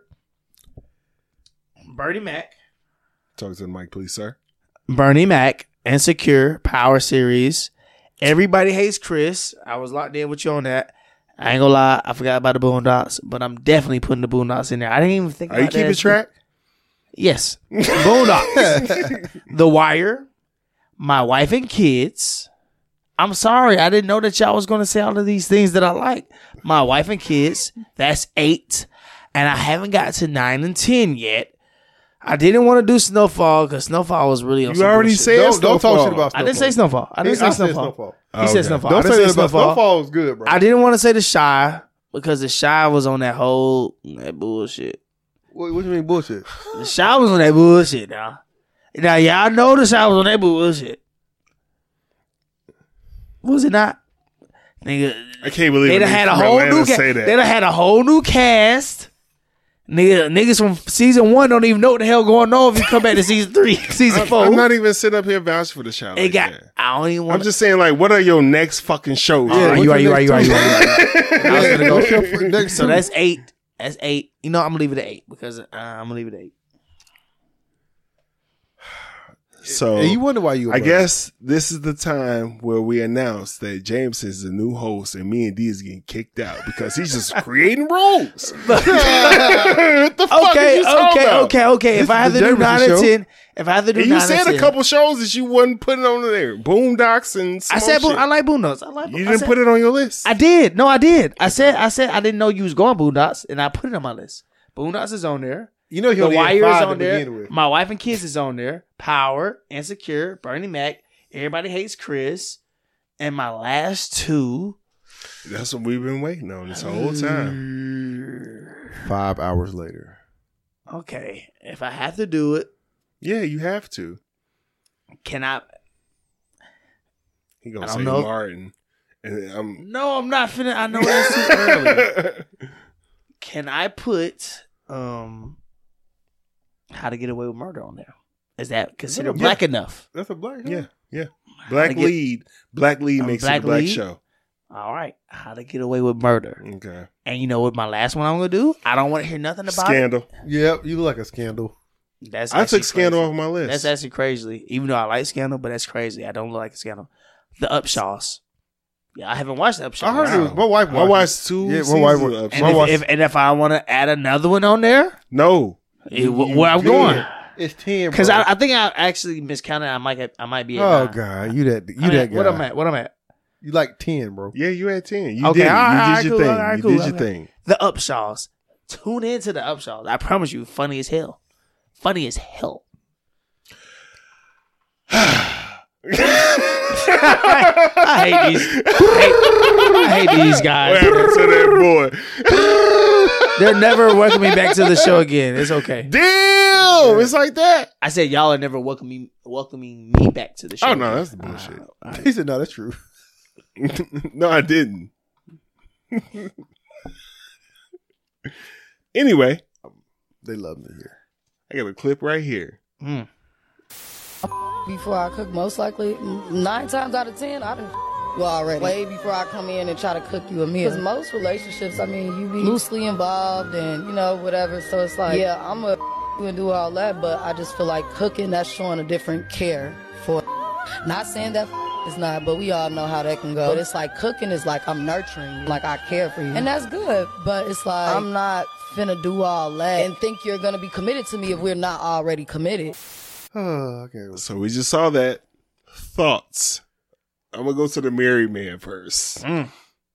Bernie Mac. Talk to the mic, please, sir. Bernie Mac. Insecure. Power series. Everybody Hates Chris. I was locked in with you on that. I ain't gonna lie, I forgot about the Boondocks, but I'm definitely putting the Boondocks in there. I didn't even think Are about you that keeping as- track? Yes. Boondocks. The Wire. My Wife and Kids. I'm sorry, I didn't know that y'all was gonna say all of these things that I like. My Wife and Kids. That's eight. And I haven't got to nine and ten yet. I didn't want to do Snowfall because Snowfall was really on You some already bullshit. said Don't, don't talk Snowfall. shit about Snowfall. I didn't say Snowfall. I didn't I say said Snowfall. Snowfall. He Okay. said Snowfall. Don't I say didn't that say about Snowfall. Snowfall was good, bro. I didn't want to say The Shy because The Shy was on that whole that bullshit. What, what you mean bullshit? The Shy was on that bullshit now. Now y'all know The Shy was on that bullshit. Was it not? Nigga, I can't believe they it. done had a From whole Atlanta new cast. say They that. done had a whole new cast. Nigga, niggas from season one don't even know what the hell going on if you come back to season three, season I'm, four. I'm not even sitting up here vouching for the show. It Like got. that. I don't even want. I'm just saying, like, what are your next fucking shows? Yeah, what's you your are. You are. next You are. two? You are. I was gonna go. What's your next So two? that's eight. That's eight. You know, I'm gonna leave it at eight because uh, I'm gonna leave it at eight. So And you wonder why you. a I brother. guess this is the time where we announce that James is the new host and me and D is getting kicked out because he's just creating rules. what the fuck Okay, are you talking okay, about? okay, okay. This If I is have the to do Jefferson nine show. and ten, if I have to do And you nine said and a ten, couple shows that you wasn't putting on there. Boondocks and some I said more Boon- shit. I like Boondocks. I like. You I didn't said- put it on your list. I did. No, I did. I said. I said I didn't know you was going Boondocks, and I put it on my list. Boondocks is on there. You know he The only had Wire is five to on there. begin with. My Wife and Kids is on there. Power, Insecure, Bernie Mac. Everybody Hates Chris, and my last two. That's what we've been waiting on this whole time. Five hours later. Okay, if I have to do it, Yeah, you have to. can I? He gonna I don't say know. Martin, and I'm. No, I'm not finna. I know that's too early. Can I put um, How to Get Away with Murder on there? Is that considered Yeah. black enough? That's a black. Yeah, yeah. How Black to Get- lead. Black lead Um, makes Black it a black lead? show. All right, How to Get Away with Murder. Okay. And you know what? My last one I'm gonna do. I don't want to hear nothing about it. Scandal. Yep, you look like a scandal. That's I actually took Scandal crazy. off my list. That's actually crazy. Even though I like Scandal, but that's crazy. I don't like Scandal. The Upshaws. Yeah, I haven't watched the Upshaws. I heard it was, my wife watched I watched it. two Yeah, my seasons wife of wa- Upshaws. And my if, wife- if, and if I want to add another one on there, No. it, where I'm going. It's ten. Because bro. I, I think I actually miscounted. I might have, I might be at Oh nine. god, you that you I mean, that guy. What I'm at? What I'm at? You like ten, bro. Yeah, you had ten. You Okay, did it. You all right, did your cool, thing. all right, you cool, did all your right. thing. The Upshaws. Tune into the Upshaws. I promise you, funny as hell. Funny as hell. I hate these. I hate, I hate these What guys. happened to that boy? They're never welcoming me back to the show again. It's okay. Damn, it's like that. I said y'all are never welcoming welcoming me back to the show. Oh no, again. that's the bullshit. All right. He said, "No, that's true." No, I didn't. Anyway, They love me here. I got a clip right here. Mm. Before I cook, most likely nine times out of ten, I done you already way before I come in and try to cook you a meal. Because most relationships, I mean, you be loosely involved and you know whatever. So it's like, yeah, I'm a and do all that, but I just feel like cooking that's showing a different care for. Not saying that is not, but we all know how that can go. But it's like cooking is like I'm nurturing, you, like I care for you, and that's good. But it's like I'm not finna do all that and think you're gonna be committed to me if we're not already committed. Oh, okay. So we just saw that. Thoughts. I'm gonna go to the married man first. Mm.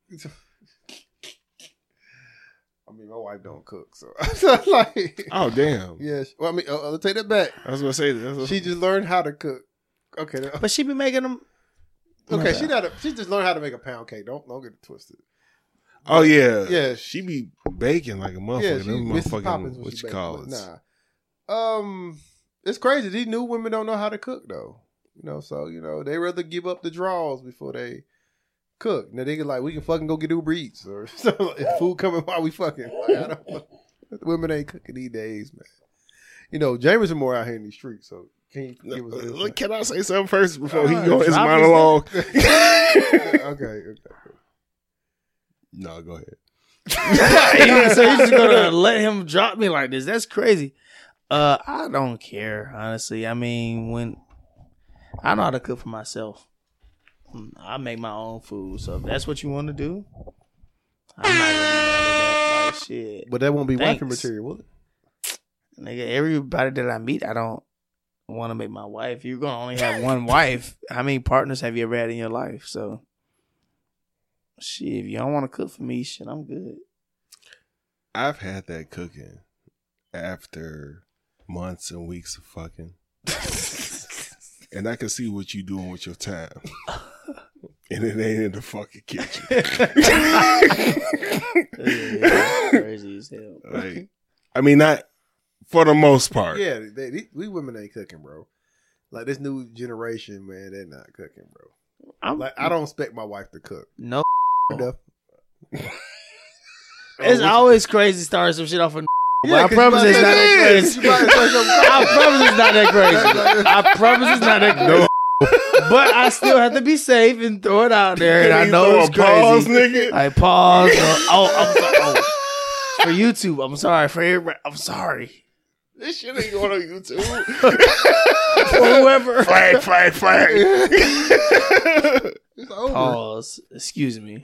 I mean, my wife don't cook, so like, Oh damn! yeah. she- Well, I mean, uh, I'll take that back. I was gonna say that. She just learned how to cook. Okay, now- But she be making them. okay. She not. A, she just learned how to make a pound cake. Don't don't get it twisted. Oh yeah, Yeah. She be baking like a motherfucker. Yeah, Them she Missus Poppins motherfucking when what she you baked, call but it? Nah. Um, it's crazy. These new women don't know how to cook though. You know, so you know they rather give up the draws before they cook. Now they can like we can fucking go get Uber Eats or something. If food coming while we fucking. Like, I don't, women ain't cooking these days, man. You know, Jameson more out here in these streets. So can you give us? Look, look, can I say something first before he Uh, go his drop his monologue? okay, okay. No, go ahead. Yeah, so you're just gonna let him drop me like this? That's crazy. Uh, I don't care, honestly. I mean, when I know how to cook for myself, I make my own food. So if that's what you want to do, I'm not gonna be mad at that. Like shit, But that won't be Thanks. wifey material, will it? nigga. Everybody that I meet, I don't want to make my wife. You're gonna only have one wife. How many partners have you ever had in your life? So, shit, if you don't want to cook for me, shit, I'm good. I've had that cooking after months and weeks of fucking, and I can see what you doing with your time, and it ain't in the fucking kitchen. Yeah, crazy as hell. Like, I mean, not for the most part. Yeah, they, they, we women ain't cooking, bro. Like this new generation, man, they're not cooking, bro. I'm, Like I don't expect my wife to cook. no, Enough. it's always crazy starting some shit off of. But Yeah, I 'cause promise you it's about not to- that you crazy. about to say something I promise it's not that crazy. I promise it's not that crazy. But I still have to be safe and throw it out there. And I You know throw it's a pause, crazy. nigga. I pause. Or, oh, I'm sorry. Oh. For YouTube, I'm sorry. For everybody, I'm sorry. This shit ain't going on YouTube. For whoever. Flag, flag, flag. It's over. Pause. Excuse me.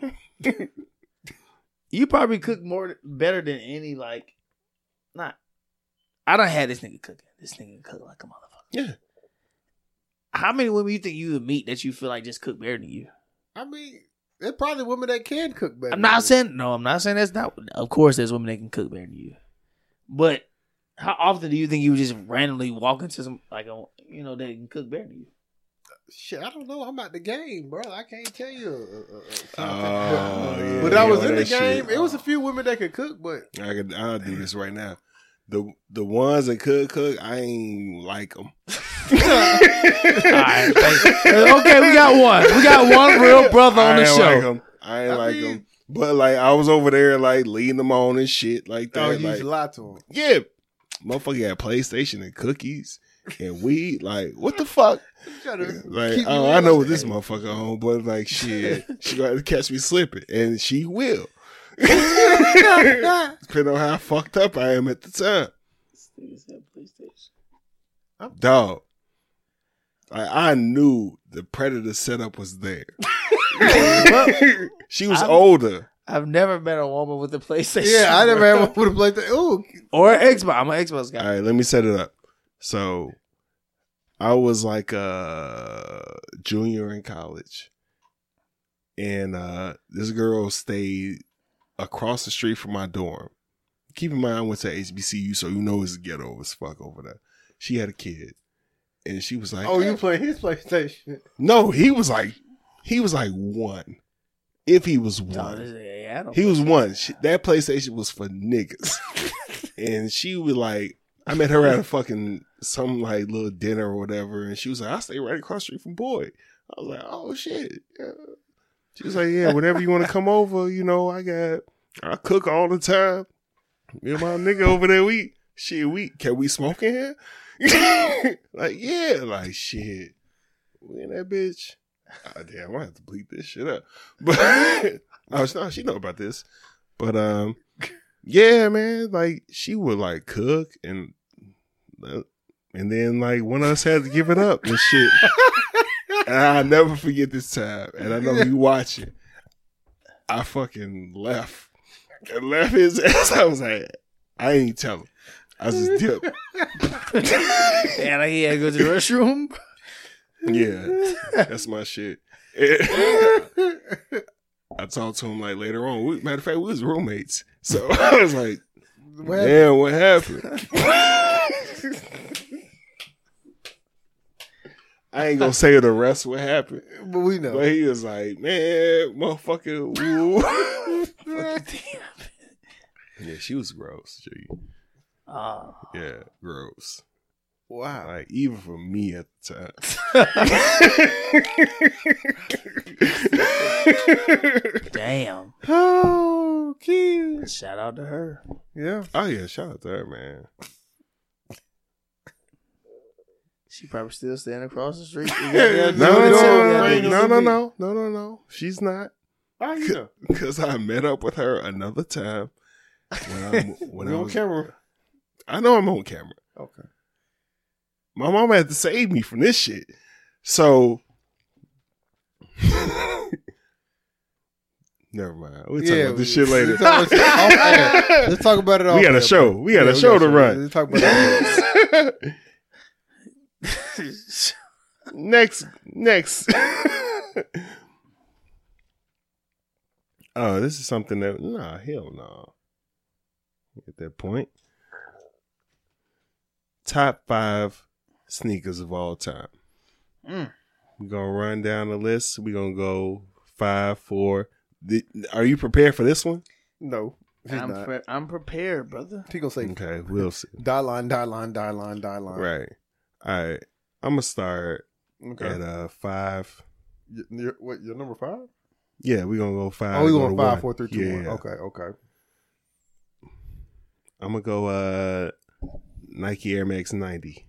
You probably cook more better than any like. Not. I done had this nigga cooking. This nigga cook like a motherfucker. Yeah. How many women you think you would meet that you feel like just cook better than you? I mean, there's probably women that can cook better. I'm than not me. saying no. I'm not saying that's not. Of course, there's women that can cook better than you. But how often do you think you would just randomly walk into some like a you know that can cook better than you? Shit, I don't know. I'm out the game, bro. I can't tell you. Uh, uh, uh, Oh, but, yeah, but I was yeah, in the that game. shit. It was a few women that could cook, but I could, I'll do this right now. The the ones that could cook, I ain't like them. All right, thank you. Okay, we got one. We got one real brother on I the ain't show. like them. I ain't I like mean- them. But like, I was over there like leading them on and shit like that. oh, you like, used to lie to them. yeah, motherfucker had PlayStation and cookies and weed. Like, what the fuck? Like, keep you oh, I know what this honest. motherfucker on, but like, shit, she gonna catch me slipping, and she will. Depending on how fucked up I am at the time. This nigga said PlayStation. Dog. I, I knew the predator setup was there. She was I'm- older. I've never met a woman with a PlayStation. Yeah, I never bro. had one with a PlayStation. Ooh, Or an Xbox. I'm an Xbox guy. All right, let me set it up. So, I was like a junior in college, and uh, this girl stayed across the street from my dorm. Keep in mind, I went to H B C U, so you know it's ghetto as fuck over there. She had a kid, and she was like, oh, you playing his PlayStation? No, he was like, he was like one. If he was No, one, this is- yeah, I don't he was one. She, that PlayStation was for niggas, and she was like, I met her at a fucking some like little dinner or whatever, and she was like, I stay right across the street from Boyd. I was like, oh shit. Yeah. She was like, yeah, whenever you want to come over, you know, I got, I cook all the time. Me and my nigga over there, we shit, we can we smoke in here? Like, yeah, like shit. We in that bitch. Oh, damn, I might have to bleep this shit up. But I was no, she know about this. But um, yeah, man, like she would like cook and uh, and then like one of us had to give it up and shit. And I'll never forget this time. And I know you watching. I fucking left. And left his ass. I was like, I ain't tell him. I was just dipped. And I had to go to the restroom. Yeah, that's my shit. I talked to him like later on. We, matter of fact, we was roommates. So I was like, damn, what happened? I ain't gonna say the rest what happened. But we know. But he was like, man, motherfucker, woo. Yeah, she was gross, G. Oh. Yeah, gross. Wow. Like, even for me at the time. Damn. Oh, kid. Shout out to her. Yeah. Oh, yeah, shout out to her, man. She probably still standing across the street. No, Yeah, no, yeah, no, yeah, no, no, no, no, no, no, no. She's not. How you know? Because I met up with her another time when, I'm, when I You on was camera? I know I'm on camera. Okay. My mom had to save me from this shit. So, never mind. We'll talk Yeah, about this we- shit later. Let's talk, off air. Let's talk about it off We got a air, show. bro. We got Yeah, a show to run. Let's talk about it. next, next. Oh, this is something that, nah, hell no. At that point. Top five sneakers of all time. Mm. We're going to run down the list. We're going to go five, four. The, are you prepared for this one? No. She's I'm, not. pre- I'm prepared, brother. He gonna say, Okay, we'll see. die line, die line, die line, die line. Right. All right. I'm going to start Okay. at uh, five. Y- Your, what, your number five? Yeah, we're going to go five. Oh, we go going to five, one. four, three, two, Yeah, one. yeah. Okay, okay. I'm going to go uh, Nike Air Max ninety.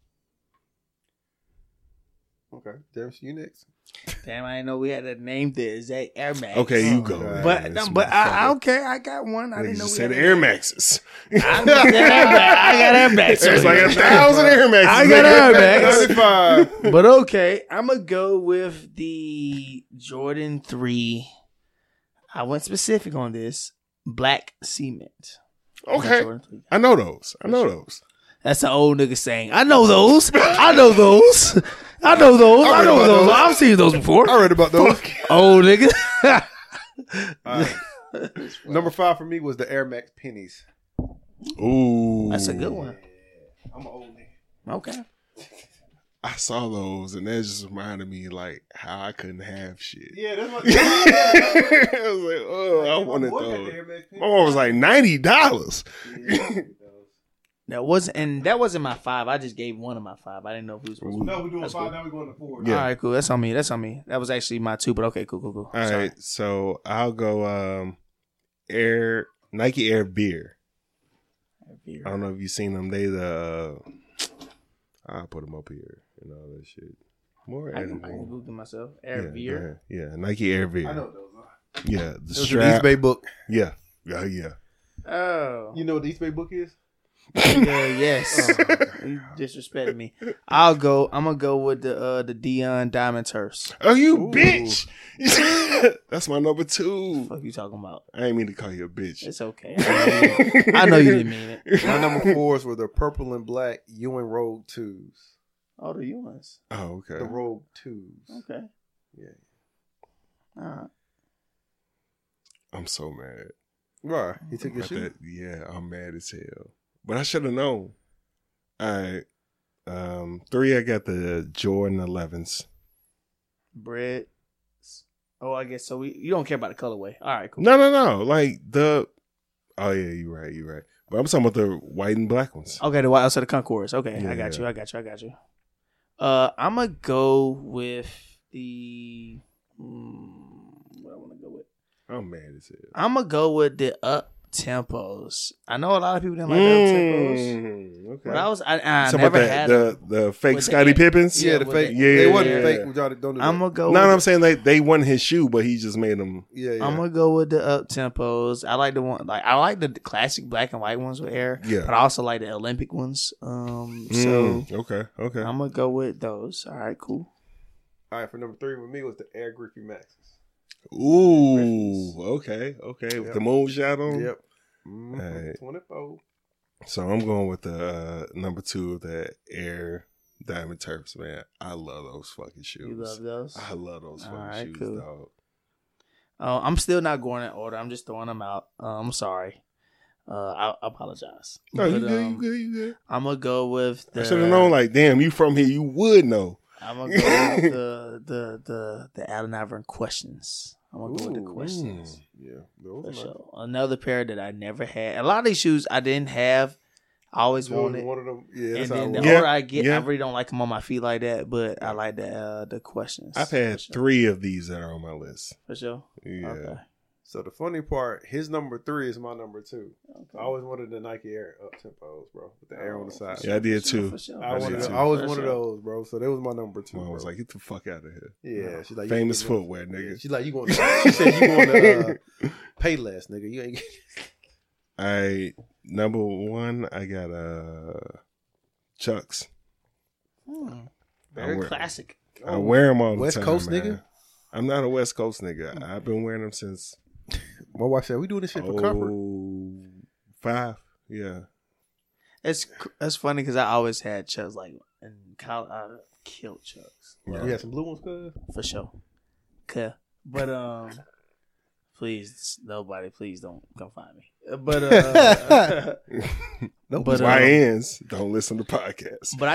Okay. James, you next. Damn, I didn't know we had a name there. Is that Air Max? Okay, you Oh, go. God. But man. no, This but I, motherfucker. okay, I got one. I Niggas didn't know just we said had a Air name. Maxes. I got Air Max. I got Air Max. There's like a thousand Air Maxes. I got Air Max. ninety-five. But okay, I'm gonna go with the Jordan three. I went specific on this. Black cement. Okay. Jordan three. I know those. I know those. That's an old nigga saying. I know those. I know those. I know those. I I read know about those. those. I've seen those before. I read about those. Old nigga. All right. Number five for me was the Air Max pennies. Ooh. That's a good one. I'm an old nigga. Okay. I saw those and that just reminded me like how I couldn't have shit. Yeah, that's what I was like, oh, I wanted boy got those. the Air Max My mom was like ninety dollars. That wasn't, and that wasn't my five. I just gave one of my five. I didn't know if he was supposed to. No, we're doing That's five. cool. Now we're going to four. Yeah. All right, cool. That's on me. That's on me. That was actually my two, but okay, cool, cool, cool. All Sorry. right, so I'll go um Air Nike Air Beer. I don't know if you've seen them. They the uh, I'll put them up here and all that shit. More I Air. can, I can Google myself. Air yeah, Veer. go ahead. Yeah, Nike Air Beer. I know what those are. Yeah, the Those are the strap. East Bay book. Yeah, yeah, yeah. Oh. You know what the East Bay book is? Yeah, yes. Uh, you disrespected me. I'll go. I'm gonna go with the uh, the Dion Diamond Turfs. Oh, you Ooh. bitch! That's my number two. What the fuck you talking about? I ain't mean to call you a bitch. It's okay. I, I know you didn't mean it. My number fours were the purple and black Ewing Rogue twos. Oh, the Ewings. Oh, okay. The Rogue twos. Okay. Yeah. All right. I'm so mad. Right. He took your About shoe? that- Yeah, I'm mad as hell. But I should have known. All right. Um, three, I got the Jordan elevens. Bread. Oh, I guess so. We you don't care about the colorway. All right, cool. No, no, no. Like the. Oh yeah, you're right. You're right. But I'm talking about the white and black ones. Okay, the white outside the Concourse. Okay, Yeah. I got you. I got you. I got you. Uh, I'm gonna go with the. Hmm, what I want to go with. I'm mad as hell. I'm gonna go with the up tempos. I know a lot of people didn't like the up tempos. Mm, okay. But I was I, I Talking never about had the, the the fake with the- Scottie Pippens. Yeah, Yeah, the with fake. the- Yeah, they yeah, wasn't yeah. fake. Y'all don't do that. I'm gonna go. No, with no, I'm saying they they won his shoe, but he just made them. Yeah, yeah. I'm gonna go with the up tempos. I like the one like I like the classic black and white ones with air. Yeah. But I also like the Olympic ones. Um so Mm, okay, okay. I'm gonna go with those. All right, cool. All right, for number three with me was the Air Griffey Maxes. Ooh, okay, okay. With Yep. the moon shot on. Yep. Mm-hmm. All right. twenty-four. So I'm going with the uh, number two of the Air Diamond Turfs, man. I love those fucking shoes. You love those? I love those fucking Alright, shoes, cool. dog. Uh, I'm still not going in order. I'm just throwing them out. Uh, I'm sorry. Uh, I, I apologize. No, you But, good, um, you good, you good. I'm gonna go with the. I should have known, like, damn, you from here, you would know. I'm gonna go with the the the the Allen Iverson questions. I'm gonna go with the Ooh, questions. Yeah, those For are sure. Another pair that I never had. A lot of these shoes I didn't have. I always Jordan, wanted. one of them. Yeah, And that's how then it the was. Yeah, older I get, yeah. I really don't like them on my feet like that. But I like the uh, the questions. I've For had sure. three of these that are on my list. For sure. Yeah. Okay. So the funny part, his number three is my number two. Okay. I always wanted the Nike Air up tempos, bro, with the air on the side. Yeah, I did too. For sure. I, I wanted, did too. I was For one sure. of those, bro. So that was my number two. Mom bro. was like, get the fuck out of here. yeah, she's like, Famous you going footwear, nigga. She's like, you going? To, she said, you going to uh, pay less, nigga. You ain't. I number one, I got uh Chucks. Hmm. I Very wear- classic. I wear them all the West time. Coast man. nigga? I'm not a West Coast nigga. I've been wearing them since My wife said, we doing this shit for comfort. oh, five. Yeah. It's it's funny because I always had Chucks like in college. I killed Chucks. Right. You had some blue ones, cuz? For sure. Okay. But um, please, nobody, please don't come find me. But uh, No, but Y um, Ns don't listen to podcasts. but I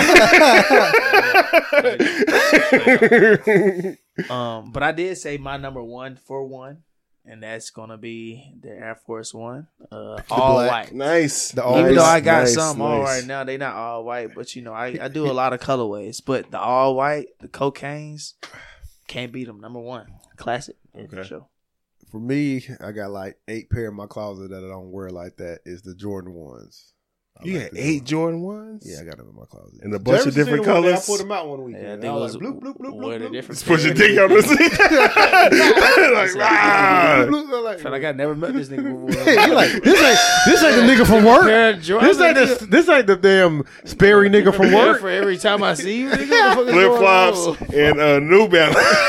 did. um, but I did say my number one for one, and that's gonna be the Air Force One, uh, all black. white. Nice. The all- Even nice, though I got nice, some all nice. right now, they not all white, but you know I, I do a lot of colorways. But the all white, the cocaines, can't beat them. Number one, classic. Okay. For sure. For me, I got like eight pair in my closet that I don't wear like that. Is the Jordan ones. I You like got the eight Jordan ones? Yeah, I got them in my closet. And a bunch Jefferson of different seen the one day colors? I pulled them out one weekend. Yeah, I And think I it was was like, bloop, bloop, bloop, where bloop, the bloop. different Put your dick out the seat. Like, ah. Like, Felt like I never met this nigga before. you like, this ain't this ain't the nigga from work. Pair of Jordans, This ain't the, this ain't the damn Sperry nigga from pair work. for every time I see you. Nigga, what the fuck is Flip going flops on? and uh, New Balance.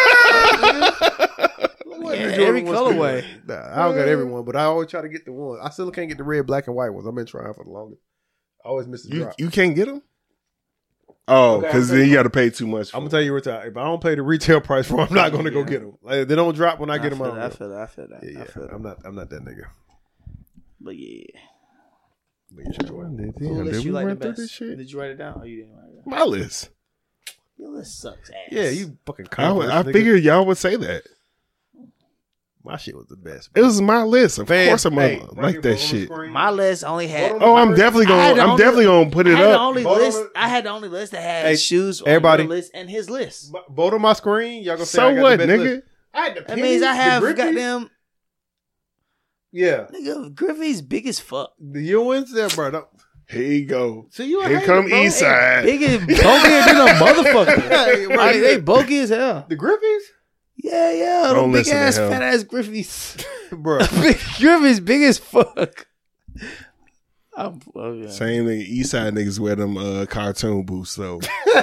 Yeah, The Jordan every ones colorway. good. Nah, I don't got every one, but I always try to get the ones. I still can't get the red, black, and white ones. I've been trying for the longest. I always miss the You drop. you can't get them? Oh, Okay, because I'll then take you got to pay too much. For I'm gonna tell you right now, if I don't pay the retail price for them, I'm not gonna go get them. Like, they don't drop when I get them. feel out. that, I feel that. I feel that. Yeah, I feel that. I'm not. I'm not that nigga. But yeah. But yeah, Jordan. Did, Who yeah, list did you we like run the through best? this shit? Did you write it down? Oh, you didn't write it down. My list. Your list sucks ass. Yeah, you fucking. I, confident, I nigga. figured y'all would say that. my shit was the best. It was my list. Of Man, course, I'm hey, gonna right like here, that on the shit. screen. My list only had. Oh, I'm definitely I had gonna. the I'm only- definitely gonna put I it had the up. only Vote on list. it. I had the only list that had Hey, shoes on everybody. your list and his list. B- Vote on my screen. Y'all gonna say So I got what, the best nigga? list. I had the That means I pennies, have the Griffies. goddamn Yeah, nigga Griffey's big as fuck. the Ewins there, bro. Don't- Here you go. See you. a Here hater, come bro. East Side. Big as bulkier than a motherfucker. Hey, bro, Like, you- they bulky as hell. The Griffies, Yeah, yeah. Don't Don't big listen to ass, him. fat ass Griffey's. bro. Big Griffey's big as fuck. I'm, okay. Same thing. East Side niggas wear them uh, cartoon boots though.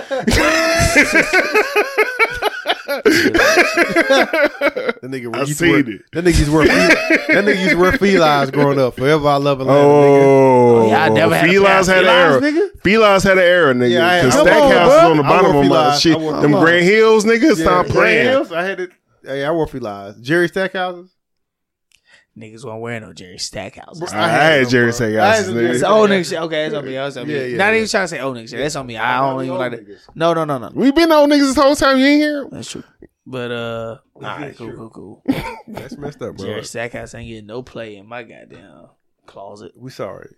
That nigga I used seen wear, it. That nigga used to wear that nigga used to wear felines growing up. Forever I love Atlanta, Oh, nigga. Oh, yeah, I never had a felines pair had of an era. felines, nigga. Felines had an era, nigga. Yeah, I had- Because come Stackhouse on, was bro. on the I bottom wore of my felines. shit. I wore- Them come on. Grand Hills, nigga, stop Yeah, playing. Hills, I had it. Hey, I wore felines. Jerry Stackhouses. Niggas won't wear no Jerry Stackhouses. Bro, I, I had them, Jerry bro. I had Stackhouses, some nigga. Jerry It's old nigga shit. Okay, that's on me. That's on me. Yeah, yeah, Not yeah. even trying to say old nigga shit. That's on me. I don't even like that. No, no, no, no. We been on niggas this whole time. You ain't here. That's true. But uh, all right, cool, cool, cool. That's messed up, bro. Jerry Stackhouse ain't getting no play in my goddamn closet. We sorry.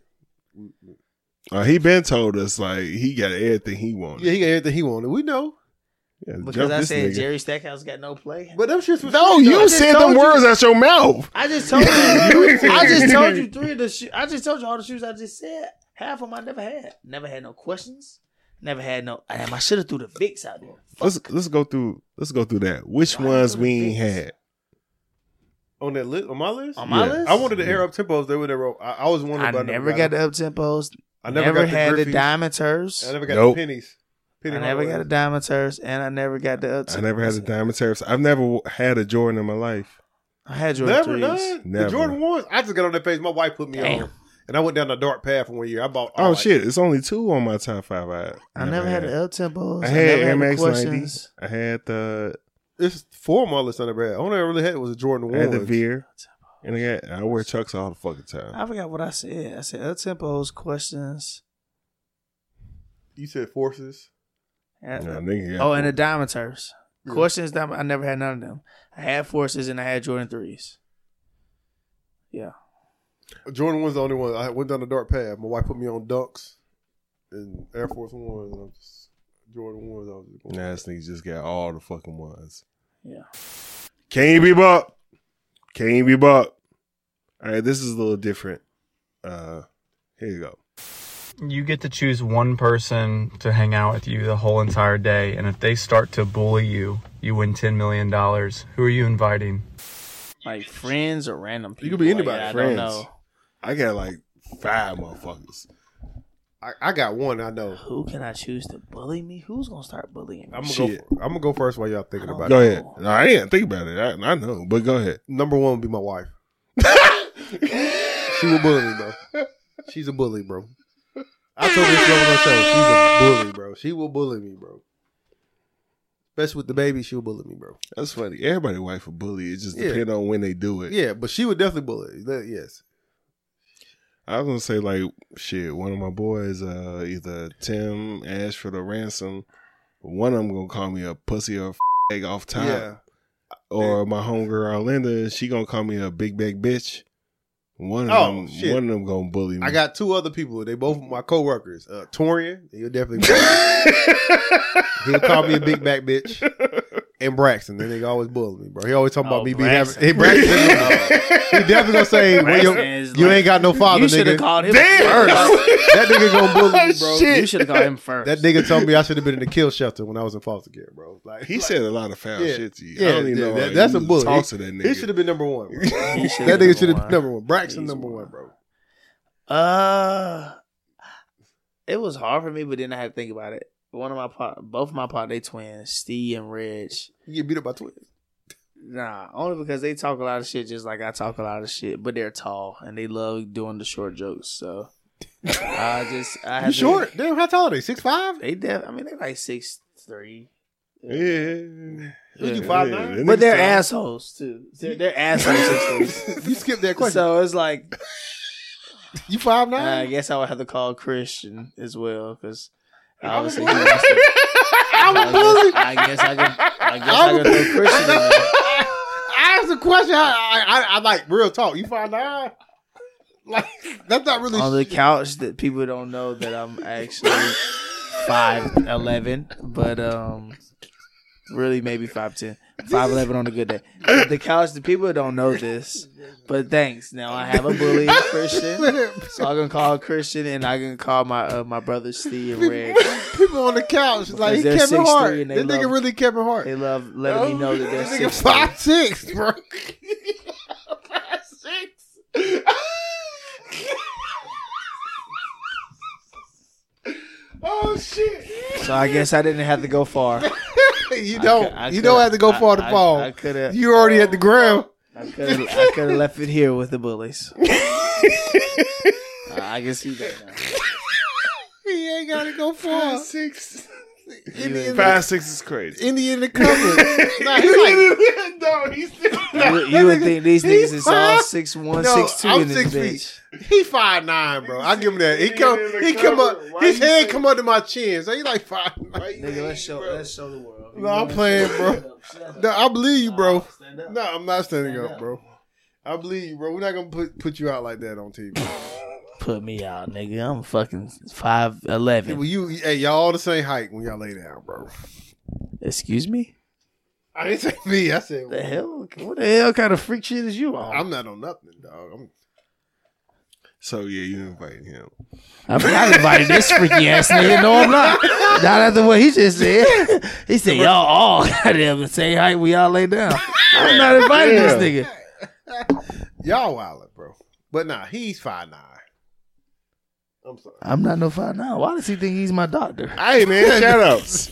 Uh, he been told us like he got everything he wanted. Yeah, he got everything he wanted. We know. Yeah, Because jump I this said nigga. Jerry Stackhouse got no play. But them shits was No, sweet, though. you I just said told them you- words out your mouth. I just told you. I just told you three of the shoes. I just told you all the shoes I just said. Half of them I never had. Never had no questions. Never had no. Damn, I should have threw the Vicks out there. Let's let's go through let's go through that. Which Why ones go to we ain't Vicks? had? On that list, on my list, On my Yeah. list, I wanted the air up tempos. They were there. I, I was wondering I about. never got the up tempos. I Never, never, got had the the Griffies. diamond turfs. I never got Nope. the pennies. Penny I never got the Hardaways. diamond turfs, and I never got the up tempos. I never had a diamond terrace. I've never w- had a Jordan in my life. I had Jordan Never, threes. none. Never. The Jordan ones. I just got on that page. My wife put me Damn. on, and I went down the dark path for one year. I bought. Oh like- shit! It's only two on my top five. I I never had the up tempos. I had never Air the Max ninety. questions. I had the It's four on my list I never had. Only I really had was a Jordan I had the ones. Veer, and I got I wear Chucks all the fucking time. I forgot what I said. I said up tempos, questions. You said forces. and- Nah, nigga got oh, and the four. diamond turfs. Yeah. Questions. Diamond, I never had none of them. I had forces and I had Jordan threes. Yeah. Jordan one's the only one. I went down the dark path. My wife put me on Dunks and Air Force Ones. And I'm just Jordan ones. I was just going. Nah, this nigga just got all the fucking ones. Yeah. Can't you be buck? Can't you be buck? All right, this is a little different. Uh, here you go. You get to choose one person to hang out with you the whole entire day, and if they start to bully you, you win ten million dollars. Who are you inviting? Like friends or random people. You could be anybody. Like, I Friends. don't know. I got like five motherfuckers. I, I got one. I know. Who can I choose to bully me? Who's gonna start bullying me? I'm gonna Shit. go. I'm gonna go first while y'all thinking I don't about Go it. ahead. No, I ain't think about it. I, I know, but go ahead. Number one would be my wife. She will bully me, bro. She's a bully, bro. I told this girl on her show, she's a bully, bro. She will bully me, bro. Especially with the baby, she'll bully me, bro. That's funny. Everybody wife a bully. It just Yeah. depends on when they do it. Yeah, but she would definitely bully. That- Yes. I was gonna say like shit. One of my boys, uh, either Tim, Ashford, or Ransom. One of them gonna call me a pussy or a f- off top. Yeah. Or my homegirl Arlinda, she gonna call me a big bag bitch. One of Oh, them, shit. one of them gonna bully me. I got two other people. They both my coworkers. Uh, Torian, he'll definitely bully me. He'll call me a big back bitch. And Braxton, then they always bully me, bro. He always talking Oh, about me being Braxton. having. Hey, Braxton, he definitely gonna say, well, Braxton you, is you like- ain't got no father, You should have nigga. called him Damn. first. That nigga gonna bully me, bro. Shit. You should have called him first. That nigga told me I should have been in the kill shelter when I was in foster care, bro. Like He said a lot of foul Yeah. shit to you. Yeah, I don't even yeah, know. that- like, that's you a bully. Talk to that nigga. he should have been number one. Bro. He should've That been nigga should have number been number one. Braxton He's number one. one, bro. Uh, it was hard for me, but then I had to think about it. One of my part, both of my part, they twins, Steve and Reg. You get beat up by twins. Nah, only because they talk a lot of shit, just like I talk a lot of shit. But they're tall and they love doing the short jokes. So I just, I You had to- short? Damn, how tall are they? Six five? They def, I mean, they're like six three. Yeah. Was you Yeah, five yeah, nine? that But nigga they're tall. assholes too. They're, they're assholes six three. You skipped that question. So it's like You five I nine? guess I would have to call Christian as well because I'm obviously a he wants to. I'm I a bully. guess, I guess I can. I guess I'm I a- can throw Christian in there. I asked a question. I, I, I, I like real talk. You five nine? Like that's not really On the shit. couch that people don't know that I'm actually five eleven, but um, really maybe five ten, five eleven on a good day. The couch, the people don't know this, but thanks. Now I have a bully, Christian, so I can call Christian and I can call my uh, my brother Steve and Red. People on the couch like he Because they're Kevin six Hart. three and they That nigga love- really Kevin Hart. They love letting me know that they're Nigga six. five six, bro. Oh shit! So I guess I didn't have to go far. You don't. I, I you don't have to go far to I, fall. I, I could have. You already at the ground. I could have. I could have left it here with the bullies. uh, I can see that now. He ain't got to go far. Five, six. Indian, Five, six is crazy. Indian in the cover. Nah, he like, no, he's still You, you would think these niggas is all six one, no, six two I'm in this six bitch. feet. He five nine, bro. I give him that. He come. He come up. His head come under my chin, so he like five nine. Nigga, let's show. Let's show the world. No, I'm playing, bro. No, I believe you, bro. No, I'm not standing up, bro. I believe you, bro. We're not gonna put put you out like that on T V. Put me out, nigga. I'm fucking five eleven. Well, you, hey, y'all all the same height when y'all lay down, bro. Excuse me? I didn't say me. I said The hell? What the hell kind of freak shit is you on? I'm not on nothing, dog. I'm, So yeah, you invited him. I'm not inviting this freaky ass nigga. No, I'm not. Not after what he just said. He said y'all all goddamn the same height when y'all lay down. I'm not inviting Yeah. this nigga. y'all wildin', bro. But nah, he's five nine. I'm sorry. I'm not no five now. Why does he think he's my doctor? Hey man, shout outs.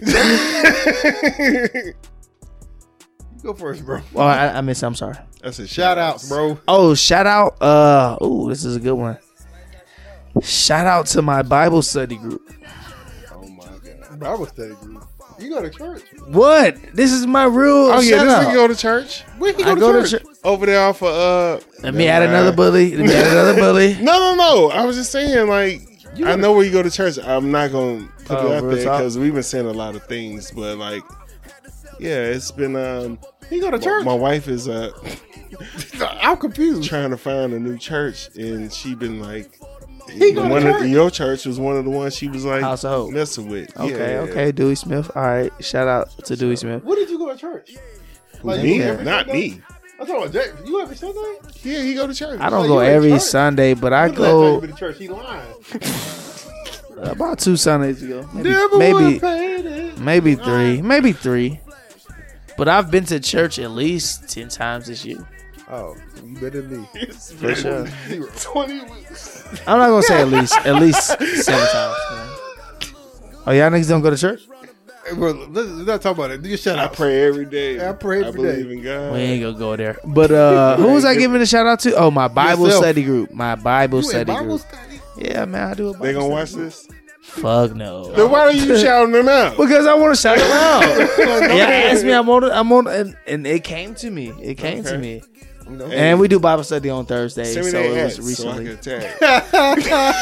Go first, bro. Well, I, I miss. I'm sorry. That's a Shout outs, bro. Oh, shout out. Uh, oh, this is a good one. Shout out to my Bible study group. Oh my god. Bible study group. You go to church. What? This is my real. Oh yeah, shout this out. nigga go to church. Where he I go, go to, to church? church. Over there off of uh Let me add another bully. Let me add another bully. No, no, no. I was just saying, like, I know where you go to church. I'm not gonna put Oh, it out real there talk? because we've been saying a lot of things, but like, yeah, it's been. um He go to my, church. my wife is uh I'm confused. trying to find a new church, and she been like, He go to one church. of your church was one of the ones she was like House of Hope. messing with. Okay, Yeah. okay, Dewey Smith. All right, shout out to Dewey Smith. Where did you go to church? Like, Me, you every not Sunday? me. I'm talking about Jay. You every Sunday? Yeah, he go to church. I don't So go you at every church? Sunday, but I When the last time you go been to church? He lying. about two Sundays ago. Maybe, Never maybe, would paid it. maybe three, maybe three. But I've been to church at least ten times this year. Oh, you better than me. For sure. twenty weeks. I'm not gonna say at least, at least seven times. Man. Oh, y'all niggas don't go to church? Hey, bro, let's, let's not talk about it. Do your shout I out. pray every day. I pray every I believe day. in God. We ain't gonna go there. But uh, who was I giving a shout out to? Oh, my Bible Yourself. study group. My Bible You in study Bible group. study? Yeah, man, I do a Bible They gonna study watch group. this? Fuck no. Then why are you shouting them out? Because I want to shout them out. Yeah, asked me. I'm on. it- I'm on, and, and it came to me. It came to Okay. me. Hey, And we do Bible study on Thursday, send me so that it was hat recently. so I can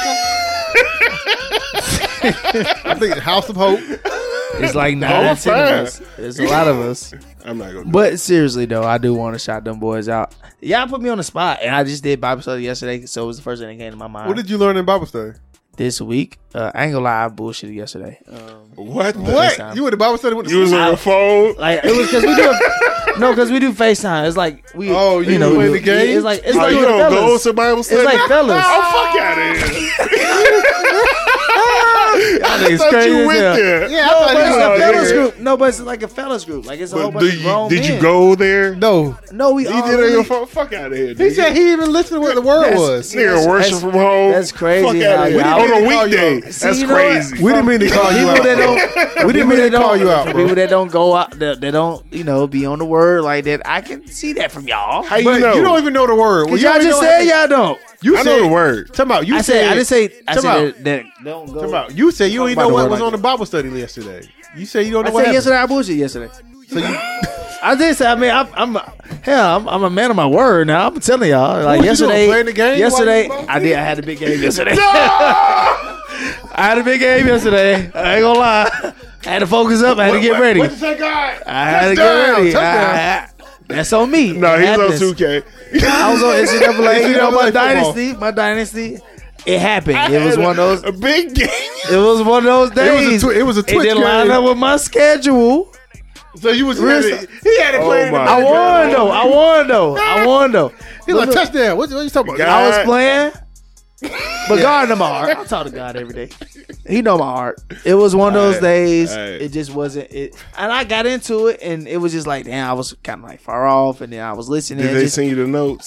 tag. I think the House of Hope. It's like Oh, nine, ten fine. of us. There's a lot of us. I'm not gonna. But seriously though, I do want to shout them boys out. Y'all put me on the spot, and I just did Bible study yesterday, so it was the first thing that came to my mind. What did you learn in Bible study? this week? Uh, I ain't gonna lie, I bullshitted yesterday. Um, What? The What? FaceTime. You went to Bible study with the You was on your phone. like it was because we do a, no, because we do FaceTime. It's like we. Oh, you know, playing we the do- game? It's like it's Oh, like you doing don't go fellas. to Bible study? It's like fellas. Oh, fuck out of here. Y'all niggas I thought crazy you as went hell. there. Yeah, I No, thought but you it's was a Oh, fellas yeah. group. No, but it's like a fellas group. Like it's a whole But bunch do of grown you, did you men. go there? No. No, we You all did it on your really- phone? Fuck out of here. He nigga. said he even listened to what the word That's- was. Nigga worship That's- from home. that's crazy Fuck how out of here. y'all- On a We didn't call you weekday. out. See, That's you know what? crazy. We didn't mean to call you people out. that don't, We didn't mean people to that call don't- you out, bro. People that don't go out, that, that don't, you know, be on the word like that. I can see that from y'all. How you But know? you don't even know the word. Well, Cause you y'all already just know said how- y'all don't. You I said, know the word. Talk about you I said, I didn't say, I Talk said about- that, that don't go. Talk about you said you Talk ain't about know the what word was like on the that. Bible study yesterday. You said you don't know I what said happened. yesterday I bullshit yesterday. So you, I did say. I mean, I'm, I'm hell. I'm, I'm a man of my word. Now I'm telling y'all. Like What you doing, yesterday, playing the game yesterday, while you I did. I had a big game yesterday. I had a big game yesterday. I ain't gonna lie. I had to focus up. I had to get ready. What'd you say, guy? I had to Touchdown, get ready. touchdown. I- I- that's on me. No, It he's happens. on two K. I was on N C double A. You know, my N C double A football. dynasty. My dynasty. It happened. It was one of those. A big game. It was one of those days. It was a, twi- it was a It Twitch didn't line game. up with my schedule. So you was Real he had it, he had it Oh playing. my in the I background. won though. I won though. I won though. He's like touchdown. What, what you talking about? God. I was playing, but God know my heart. I talk to God every day. He know my heart. It was one of those Alright, days. alright. It just wasn't it, and I got into it, and it was just like, damn, I was kind of like far off, and then I was listening. Did and they just, send you the notes?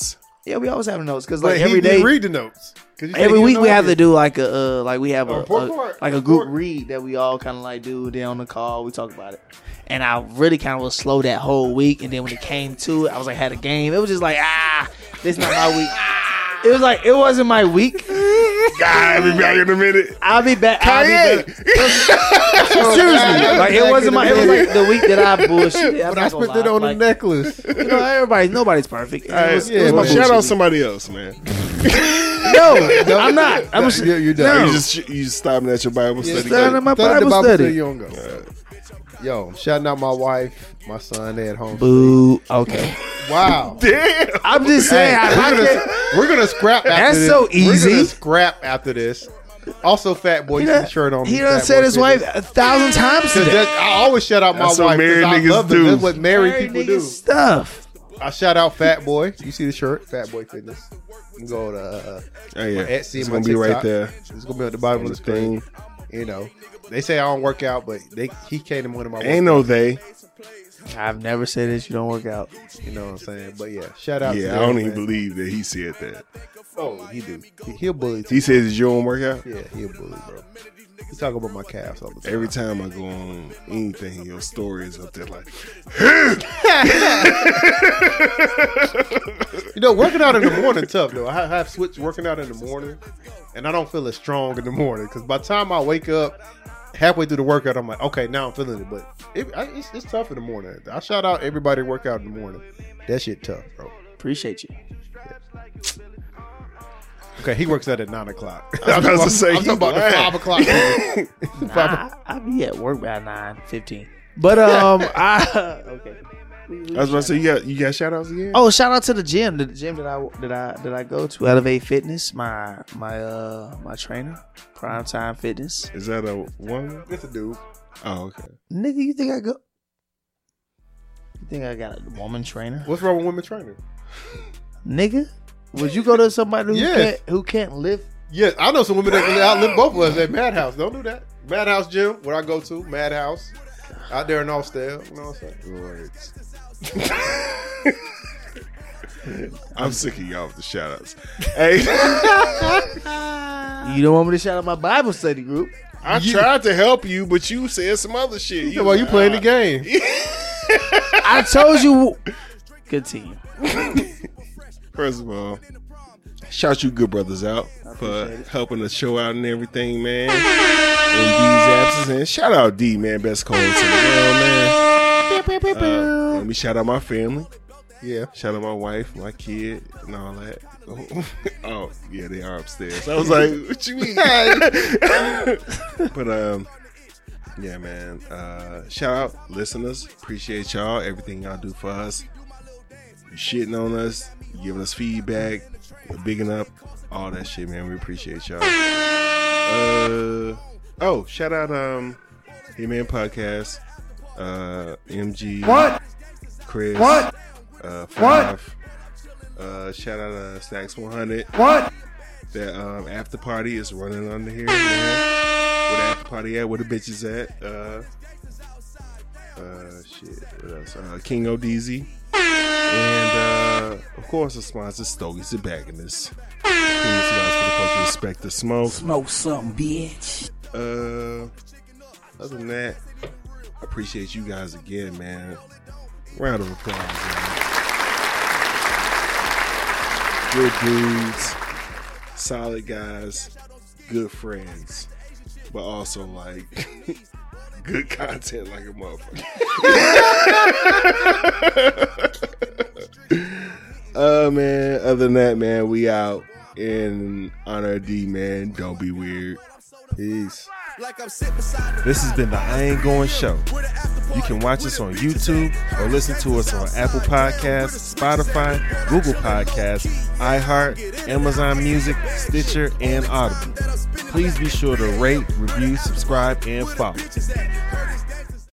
Yeah, we always have notes because But like he every didn't day, read the notes. 'Cause you said every you week know we have it. to do like a uh, like we have a, A report a- card. like a Report. group read that we all kind of like do. Then on the call we talk about it, and I really kind of was slow that whole week. And then when it came to it, I was like had a game. It was just like ah, this not my week. It was like it wasn't my week. God, I'll be back in a minute. I'll be back. I'll be back. Seriously, like it wasn't my. It was like the week that I bullshit. But I spent it on like, the necklace. You know, everybody, nobody's perfect. It Hey, was- it yeah, was my but shout bullshit out week. somebody else, man. No, I'm not. I'm No, just, you- you done. no. You just you just stopping at your Bible Yeah, study. starting at my Started the Bible study. You don't go. Yo, I'm shouting out my wife, my son. They at home. Boo. Okay. Wow. Damn. I'm just saying. Hey, I, I we're, can't- gonna, we're gonna scrap after That's this. so We're easy. gonna scrap after this. Also, Fat Boy, He you see done, the shirt on. he me, done Fat said Boy his Fitness. wife a thousand times 'Cause today. that- I always shout out my That's what wife married because I niggas love them. do. That's what married, Married people niggas do. stuff. I shout out Fat Boy. You see the shirt, Fat Boy Fitness. You can go to uh, Oh yeah, my Etsy, it's my gonna be right TikTok. there. It's gonna be at the bottom of the screen. You know, they say I don't work out, but they he came in one of my. Ain't no they. I've never said this. You don't work out. You know what I'm saying? But yeah, shout out. to Yeah, I them, don't even man. believe that he said that. Oh, he do. He, he'll bully. He says you don't work out. Yeah, he'll bully, bro. He talk about my calves all the time. Every time I go on anything, your story is up there like. You know, working out in the morning tough though. I have switched working out in the morning, and I don't feel as strong in the morning because by the time I wake up, halfway through the workout, I'm like, okay, now I'm feeling it. But it, I, it's, it's tough in the morning. I shout out everybody that work out in the morning. That shit tough, bro. Appreciate you. Okay, he works out at nine o'clock. I was about to say, I'm talking about the lying. five o'clock. Nah, I, I be at work by nine fifteen. But um, I okay. I was about to say you got you got shout outs again. Oh, shout out to the gym, the gym that I that I that I go to, Elevate Fitness. My my uh my trainer, Primetime Fitness. Is that a woman? It's a dude. Oh, okay. Nigga, you think I go? You think I got a woman trainer? What's wrong with women training? Nigga, would you go to somebody who Yes. can't who can't lift? Yes, I know some women that can outlive both of us at Madhouse. Don't do that. Madhouse gym, where I go to, Madhouse, out there in Austell. You know what I'm saying? I'm sick of y'all with the shout outs. Hey, You don't want me to shout out my Bible study group? I tried to help you, but you said some other shit. You, well, you playing the game. I told you. Continue. First of all, shout you good brothers out for helping the show out and everything, man. In D's absence, and shout out D, man, best co-host in the world, man. Uh, let me shout out my family. Yeah. Shout out my wife, my kid, and all that. Oh, yeah, they are upstairs. I was like, what you mean? But um, yeah, man. Uh, shout out listeners. Appreciate y'all. Everything y'all do for us. You shitting on us, you giving us feedback, you're bigging up, all that shit, man. We appreciate y'all. Uh, oh, shout out um, He-Man Podcast. Uh, M G. What? Chris. What? Uh, Five. Uh, shout out uh, Stacks one hundred. What? That um, after party is running under here, man. Where the after party at? Where the bitches at? Uh, uh, shit. What else? Uh, King O D Z. And uh, of course, the sponsor Stogies the Bagging-This. Famous guys for the culture, respect the smoke. Smoke something, bitch. Uh, other than that, I appreciate you guys again, man. Round of applause, man. Good dudes, solid guys, good friends, but also like good content like a motherfucker. Uh man, other than that, man, we out in honor of D, man. Don't be weird. Peace. This has been the I Ain't Going Show. You can watch us on YouTube or listen to us on Apple Podcasts, Spotify, Google Podcasts, iHeart, Amazon Music, Stitcher, and Audible. Please be sure to rate, review, subscribe, and follow.